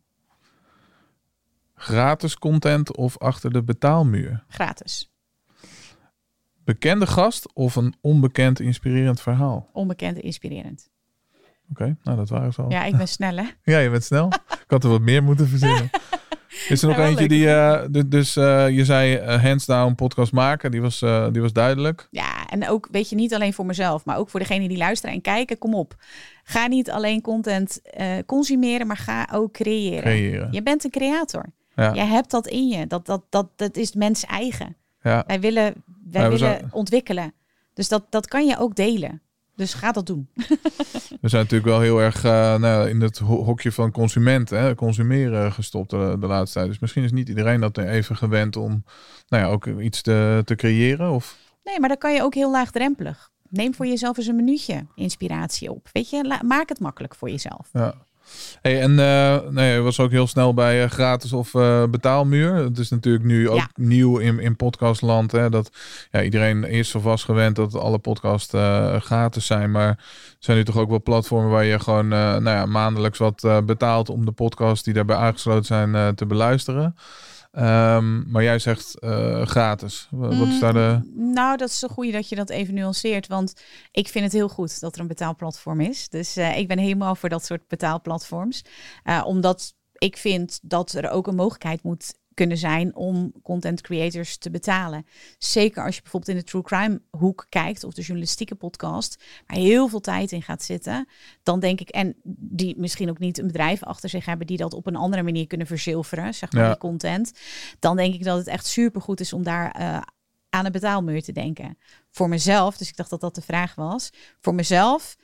Gratis content of achter de betaalmuur? Gratis. Bekende gast of een onbekend inspirerend verhaal? Onbekend inspirerend. Oké, nou dat waren ze al. Ja, ik ben snel hè? Ja, je bent snel. Ik had er wat meer moeten verzinnen. Is er nog eentje die... je zei hands down podcast maken. Die was duidelijk. Ja, en ook, weet je, niet alleen voor mezelf, maar ook voor degene die luisteren en kijken. Kom op. Ga niet alleen content consumeren, maar ga ook creëren. Je bent een creator. Ja. Jij hebt dat in je. Dat is mens eigen. Ja. Wij willen ontwikkelen. Dus dat kan je ook delen. Dus ga dat doen. We zijn natuurlijk wel heel erg in het hokje van consumeren gestopt de laatste tijd. Dus misschien is niet iedereen dat even gewend om ook iets te creëren. Of... Nee, maar dan kan je ook heel laagdrempelig. Neem voor jezelf eens een minuutje inspiratie op. Weet je, maak het makkelijk voor jezelf. Ja. Hey, en je was ook heel snel bij gratis of betaalmuur. Het is natuurlijk nu ook nieuw in podcastland. Hè, dat iedereen is zo vast gewend dat alle podcasts gratis zijn. Maar er zijn nu toch ook wel platformen waar je gewoon maandelijks wat betaalt om de podcasts die daarbij aangesloten zijn te beluisteren. Maar jij zegt gratis. Wat is daar de... Nou, dat is zo goed dat je dat even nuanceert. Want ik vind het heel goed dat er een betaalplatform is. Dus ik ben helemaal voor dat soort betaalplatforms. Omdat ik vind dat er ook een mogelijkheid moet kunnen zijn om content creators te betalen. Zeker als je bijvoorbeeld in de true crime hoek kijkt of de journalistieke podcast, waar heel veel tijd in gaat zitten, dan denk ik, en die misschien ook niet een bedrijf achter zich hebben die dat op een andere manier kunnen verzilveren, zeg maar, die content, dan denk ik dat het echt supergoed is om daar aan een betaalmuur te denken. Voor mezelf, dus ik dacht dat dat de vraag was, voor mezelf,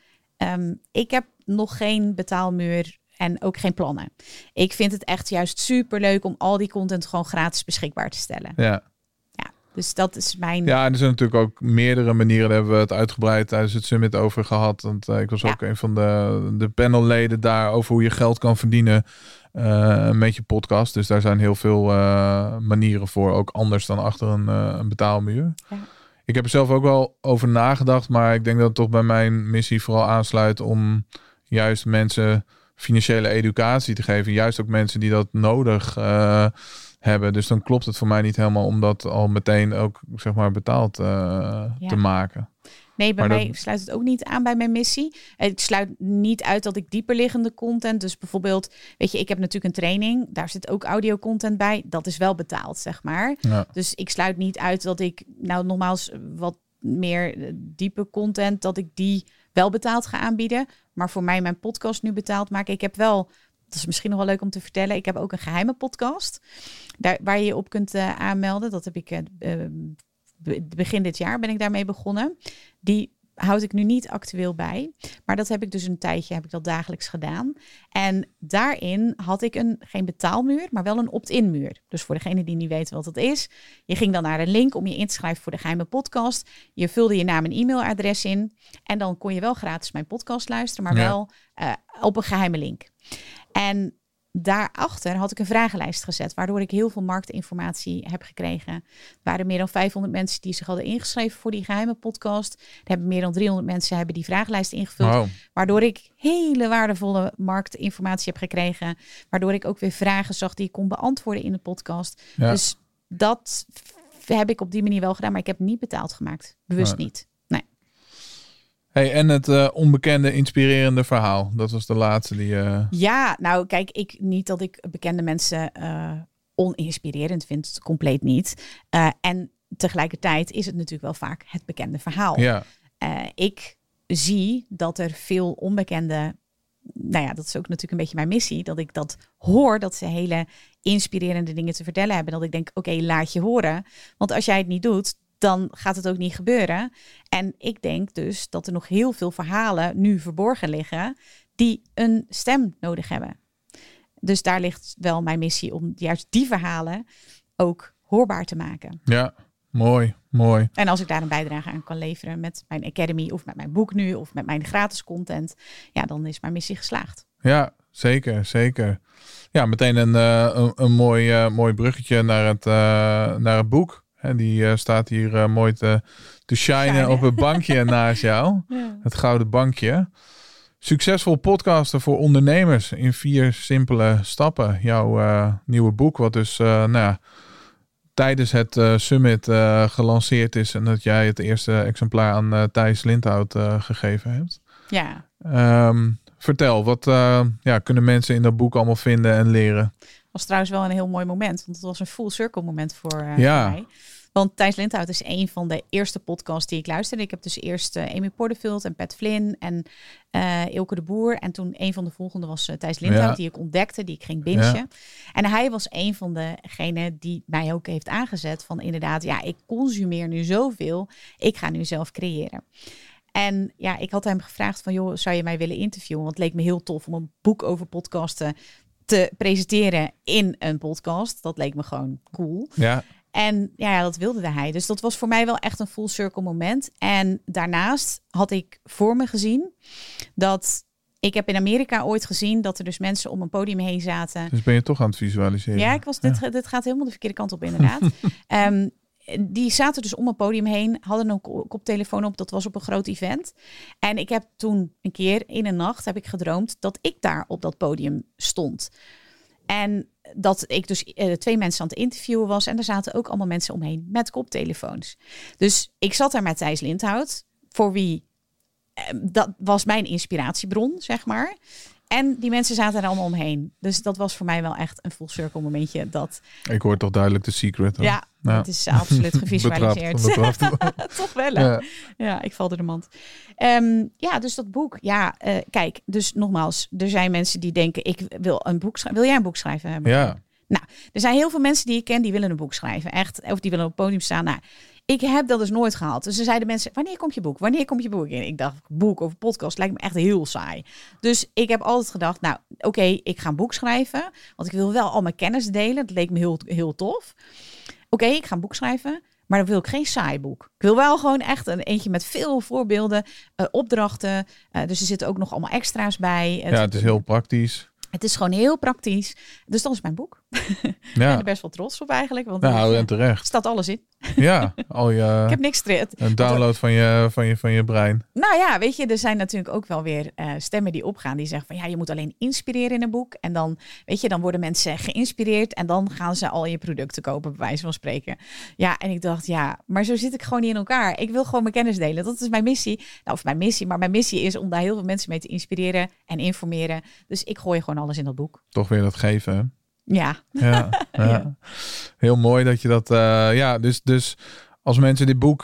ik heb nog geen betaalmuur en ook geen plannen. Ik vind het echt juist superleuk om al die content gewoon gratis beschikbaar te stellen. Ja. Dus dat is mijn... Ja, en er zijn natuurlijk ook meerdere manieren. Daar hebben we het uitgebreid tijdens het summit over gehad. Want ik was ook een van de panelleden daar over hoe je geld kan verdienen met je podcast. Dus daar zijn heel veel manieren voor. Ook anders dan achter een betaalmuur. Ja. Ik heb er zelf ook wel over nagedacht. Maar ik denk dat het toch bij mijn missie vooral aansluit om juist mensen financiële educatie te geven. Juist ook mensen die dat nodig hebben. Dus dan klopt het voor mij niet helemaal om dat al meteen ook zeg maar betaald te maken. Nee, bij mij sluit het ook niet aan bij mijn missie. Het sluit niet uit dat ik dieperliggende content, dus bijvoorbeeld, weet je, ik heb natuurlijk een training, daar zit ook audio content bij. Dat is wel betaald, zeg maar. Ja. Dus ik sluit niet uit dat ik, nou nogmaals, wat meer diepe content, dat ik die wel betaald ga aanbieden. Maar voor mij mijn podcast nu betaald maken. Ik heb wel, dat is misschien nog wel leuk om te vertellen, ik heb ook een geheime podcast waar je je op kunt aanmelden. Dat heb ik begin dit jaar ben ik daarmee begonnen. Die houd ik nu niet actueel bij. Maar dat heb ik dus een tijdje, heb ik dat dagelijks gedaan. En daarin had ik geen betaalmuur, maar wel een opt-in muur. Dus voor degene die niet weten wat dat is. Je ging dan naar een link om je in te schrijven voor de geheime podcast. Je vulde je naam en e-mailadres in. En dan kon je wel gratis mijn podcast luisteren, maar wel op een geheime link. En daarachter had ik een vragenlijst gezet, waardoor ik heel veel marktinformatie heb gekregen. Er waren meer dan 500 mensen die zich hadden ingeschreven voor die geheime podcast. Er hebben meer dan 300 mensen die vragenlijst ingevuld. Wow. Waardoor ik hele waardevolle marktinformatie heb gekregen. Waardoor ik ook weer vragen zag die ik kon beantwoorden in de podcast. Ja. Dus dat heb ik op die manier wel gedaan, maar ik heb niet betaald gemaakt. Bewust niet. Nee. Hey, en het onbekende, inspirerende verhaal. Dat was de laatste die... Ja, nou kijk, niet dat ik bekende mensen oninspirerend vind. Compleet niet. En tegelijkertijd is het natuurlijk wel vaak het bekende verhaal. Ja. Ik zie dat er veel onbekende... Nou ja, dat is ook natuurlijk een beetje mijn missie. Dat ik dat hoor, dat ze hele inspirerende dingen te vertellen hebben. Dat ik denk, oké, laat je horen. Want als jij het niet doet, dan gaat het ook niet gebeuren. En ik denk dus dat er nog heel veel verhalen nu verborgen liggen die een stem nodig hebben. Dus daar ligt wel mijn missie om juist die verhalen ook hoorbaar te maken. Ja, mooi, mooi. En als ik daar een bijdrage aan kan leveren met mijn Academy of met mijn boek nu of met mijn gratis content, ja, dan is mijn missie geslaagd. Ja, zeker, zeker. Ja, meteen een mooi bruggetje naar het boek. En die staat hier mooi te shinen op het bankje naast jou. Ja. Het gouden bankje. Succesvol podcasten voor ondernemers in 4 simpele stappen. Jouw nieuwe boek, wat dus tijdens het summit gelanceerd is. En dat jij het eerste exemplaar aan Thijs Lindhout gegeven hebt. Ja. Vertel, wat kunnen mensen in dat boek allemaal vinden en leren? Was trouwens wel een heel mooi moment. Want het was een full circle moment voor mij. Want Thijs Lindhout is een van de eerste podcasts die ik luisterde. Ik heb dus eerst Amy Porterfield en Pat Flynn en Ilke de Boer. En toen een van de volgende was Thijs Lindhout, die ik ontdekte, die ik ging bingen. Ja. En hij was een van degenen die mij ook heeft aangezet van inderdaad, ja, ik consumeer nu zoveel. Ik ga nu zelf creëren. En ja, ik had hem gevraagd van, joh, zou je mij willen interviewen? Want het leek me heel tof om een boek over podcasten te presenteren in een podcast. Dat leek me gewoon cool. Ja. En ja, dat wilde hij. Dus dat was voor mij wel echt een full circle moment. En daarnaast had ik voor me gezien dat Ik heb in Amerika ooit gezien dat er dus mensen om een podium heen zaten. Dus ben je toch aan het visualiseren? Ja, dit gaat helemaal de verkeerde kant op inderdaad. Die zaten dus om een podium heen, hadden een koptelefoon op. Dat was op een groot event. En ik heb toen een keer in een nacht heb ik gedroomd dat ik daar op dat podium stond. En dat ik dus 2 mensen aan het interviewen was. En er zaten ook allemaal mensen omheen met koptelefoons. Dus ik zat daar met Thijs Lindhout, voor wie dat was mijn inspiratiebron, zeg maar. En die mensen zaten er allemaal omheen. Dus dat was voor mij wel echt een full circle momentje. Ik hoor toch duidelijk de secret. Hoor. Ja, het is absoluut gevisualiseerd. Betrapt. Toch wel, hè? Ja, ik val door de mand. Dus dat boek. Ja, kijk, dus nogmaals. Er zijn mensen die denken, ik wil een boek schrijven. Wil jij een boek schrijven hebben? Ja. Nou, er zijn heel veel mensen die ik ken, die willen een boek schrijven. Echt. Of die willen op het podium staan. Nou, ik heb dat dus nooit gehaald. Dus er zeiden mensen, wanneer komt je boek? Wanneer komt je boek? En ik dacht, boek of podcast lijkt me echt heel saai. Dus ik heb altijd gedacht, nou, oké, ik ga een boek schrijven. Want ik wil wel al mijn kennis delen. Dat leek me heel, heel tof. Oké, ik ga een boek schrijven. Maar dan wil ik geen saai boek. Ik wil wel gewoon echt een eentje met veel voorbeelden, opdrachten. Dus er zitten ook nog allemaal extra's bij. Het is heel praktisch. Het is gewoon heel praktisch. Dus dat is mijn boek. Ik ben er best wel trots op eigenlijk. Want en terecht. Staat alles in. Ja, al je... Ik heb niks een download van je brein. Nou ja, weet je, er zijn natuurlijk ook wel weer stemmen die opgaan. Die zeggen van ja, je moet alleen inspireren in een boek. En dan, weet je, dan worden mensen geïnspireerd. En dan gaan ze al je producten kopen, bij wijze van spreken. Ja, en ik dacht, ja, maar zo zit ik gewoon niet in elkaar. Ik wil gewoon mijn kennis delen. Dat is mijn missie. Nou, of mijn missie. Maar mijn missie is om daar heel veel mensen mee te inspireren en informeren. Dus ik gooi gewoon alles in dat boek. Toch weer dat geven, hè? Ja. Ja. Heel mooi dat je dat... Dus als mensen dit boek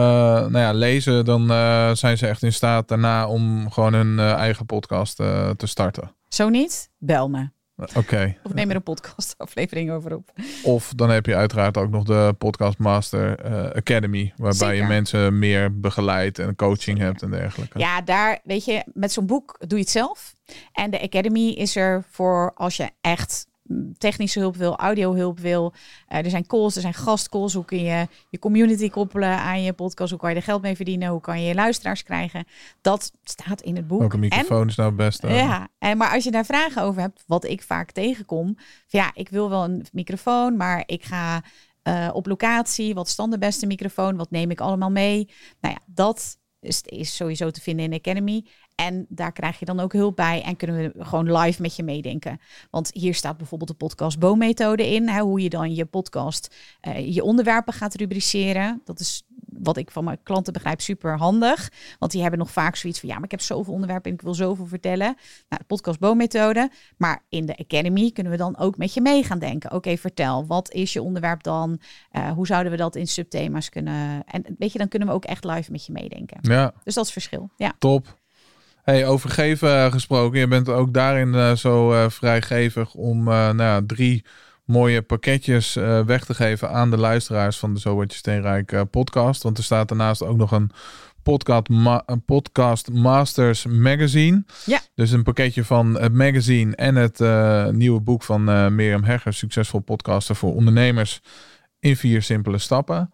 lezen, dan zijn ze echt in staat daarna om gewoon hun eigen podcast te starten. Zo niet? Bel me. Oké. Of neem er een podcastaflevering over op. Of dan heb je uiteraard ook nog de Podcast Master Academy, waarbij je mensen meer begeleidt en coaching hebt en dergelijke. Ja, daar, weet je, met zo'n boek doe je het zelf. En de Academy is er voor als je echt technische hulp wil, audiohulp wil. Er zijn calls, er zijn gastcalls. Hoe kun je je community koppelen aan je podcast? Hoe kan je er geld mee verdienen? Hoe kan je je luisteraars krijgen? Dat staat in het boek. Ook een microfoon is nou het beste. Ja, maar als je daar vragen over hebt, wat ik vaak tegenkom. Ja, ik wil wel een microfoon, maar ik ga op locatie. Wat is dan de beste microfoon? Wat neem ik allemaal mee? Nou ja, dat is sowieso te vinden in de Academy. En daar krijg je dan ook hulp bij en kunnen we gewoon live met je meedenken. Want hier staat bijvoorbeeld de podcast Bo-methode in. Hè, hoe je dan je podcast, je onderwerpen gaat rubriceren. Dat is wat ik van mijn klanten begrijp super handig. Want die hebben nog vaak zoiets van ja, maar ik heb zoveel onderwerpen en ik wil zoveel vertellen. Nou, de podcast Bo-methode. Maar in de Academy kunnen we dan ook met je mee gaan denken. Oké, vertel, wat is je onderwerp dan? Hoe zouden we dat in subthema's kunnen? En weet je, dan kunnen we ook echt live met je meedenken. Ja. Dus dat is het verschil. Ja. Top. Hey, over geven gesproken. Je bent ook daarin zo vrijgevig om 3 mooie pakketjes weg te geven aan de luisteraars van de Zo Word Je Steenrijk podcast. Want er staat daarnaast ook nog een podcast Masters magazine. Ja. Dus een pakketje van het magazine en het nieuwe boek van Mirjam Hegger, Succesvol podcaster voor ondernemers in 4 simpele stappen.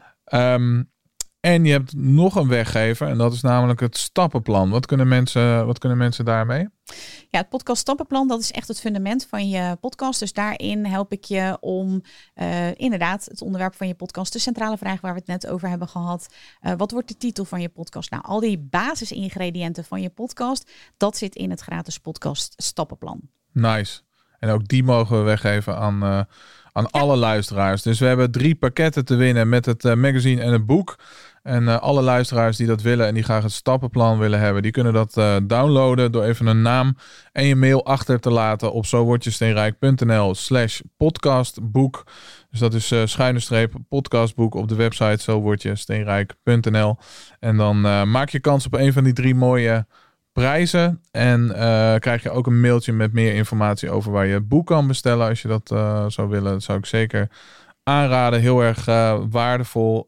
En je hebt nog een weggever en dat is namelijk het stappenplan. Wat kunnen mensen daarmee? Ja, het podcast stappenplan, dat is echt het fundament van je podcast. Dus daarin help ik je om inderdaad het onderwerp van je podcast, de centrale vraag waar we het net over hebben gehad. Wat wordt de titel van je podcast? Nou, al die basisingrediënten van je podcast, dat zit in het gratis podcast stappenplan. Nice. En ook die mogen we weggeven aan alle luisteraars. Dus we hebben 3 pakketten te winnen met het magazine en het boek. En alle luisteraars die dat willen en die graag het stappenplan willen hebben, die kunnen dat downloaden door even een naam en je mail achter te laten op zowordjesteenrijk.nl/podcastboek. Dus dat is _podcastboek op de website zowordjesteenrijk.nl. En dan maak je kans op een van die 3 mooie prijzen. En krijg je ook een mailtje met meer informatie over waar je het boek kan bestellen. Als je dat zou willen, dat zou ik zeker aanraden. Heel erg waardevol.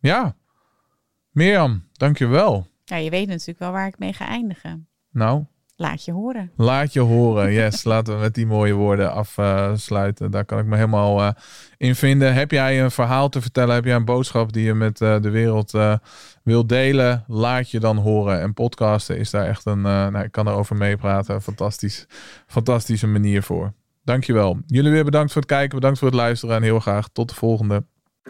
Mirjam, dankjewel. Ja, je weet natuurlijk wel waar ik mee ga eindigen. Nou? Laat je horen. Laat je horen, yes. Laten we met die mooie woorden afsluiten. Daar kan ik me helemaal in vinden. Heb jij een verhaal te vertellen? Heb jij een boodschap die je met de wereld wil delen? Laat je dan horen. En podcasten is daar echt ik kan erover meepraten. Fantastische manier voor. Dankjewel. Jullie weer bedankt voor het kijken. Bedankt voor het luisteren. En heel graag tot de volgende.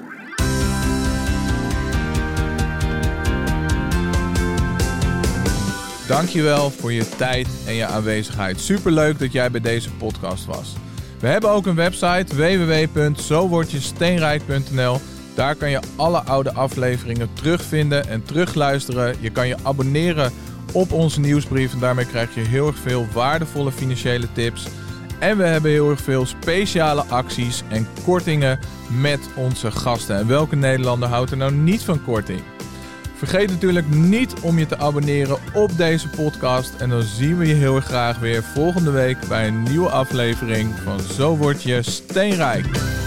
Dankjewel voor je tijd en je aanwezigheid. Superleuk dat jij bij deze podcast was. We hebben ook een website www.zowordjesteenrijk.nl. Daar kan je alle oude afleveringen terugvinden en terugluisteren. Je kan je abonneren op onze nieuwsbrief en daarmee krijg je heel erg veel waardevolle financiële tips. En we hebben heel erg veel speciale acties en kortingen met onze gasten. En welke Nederlander houdt er nou niet van korting? Vergeet natuurlijk niet om je te abonneren op deze podcast. En dan zien we je heel erg graag weer volgende week bij een nieuwe aflevering van Zo Word Je Steenrijk.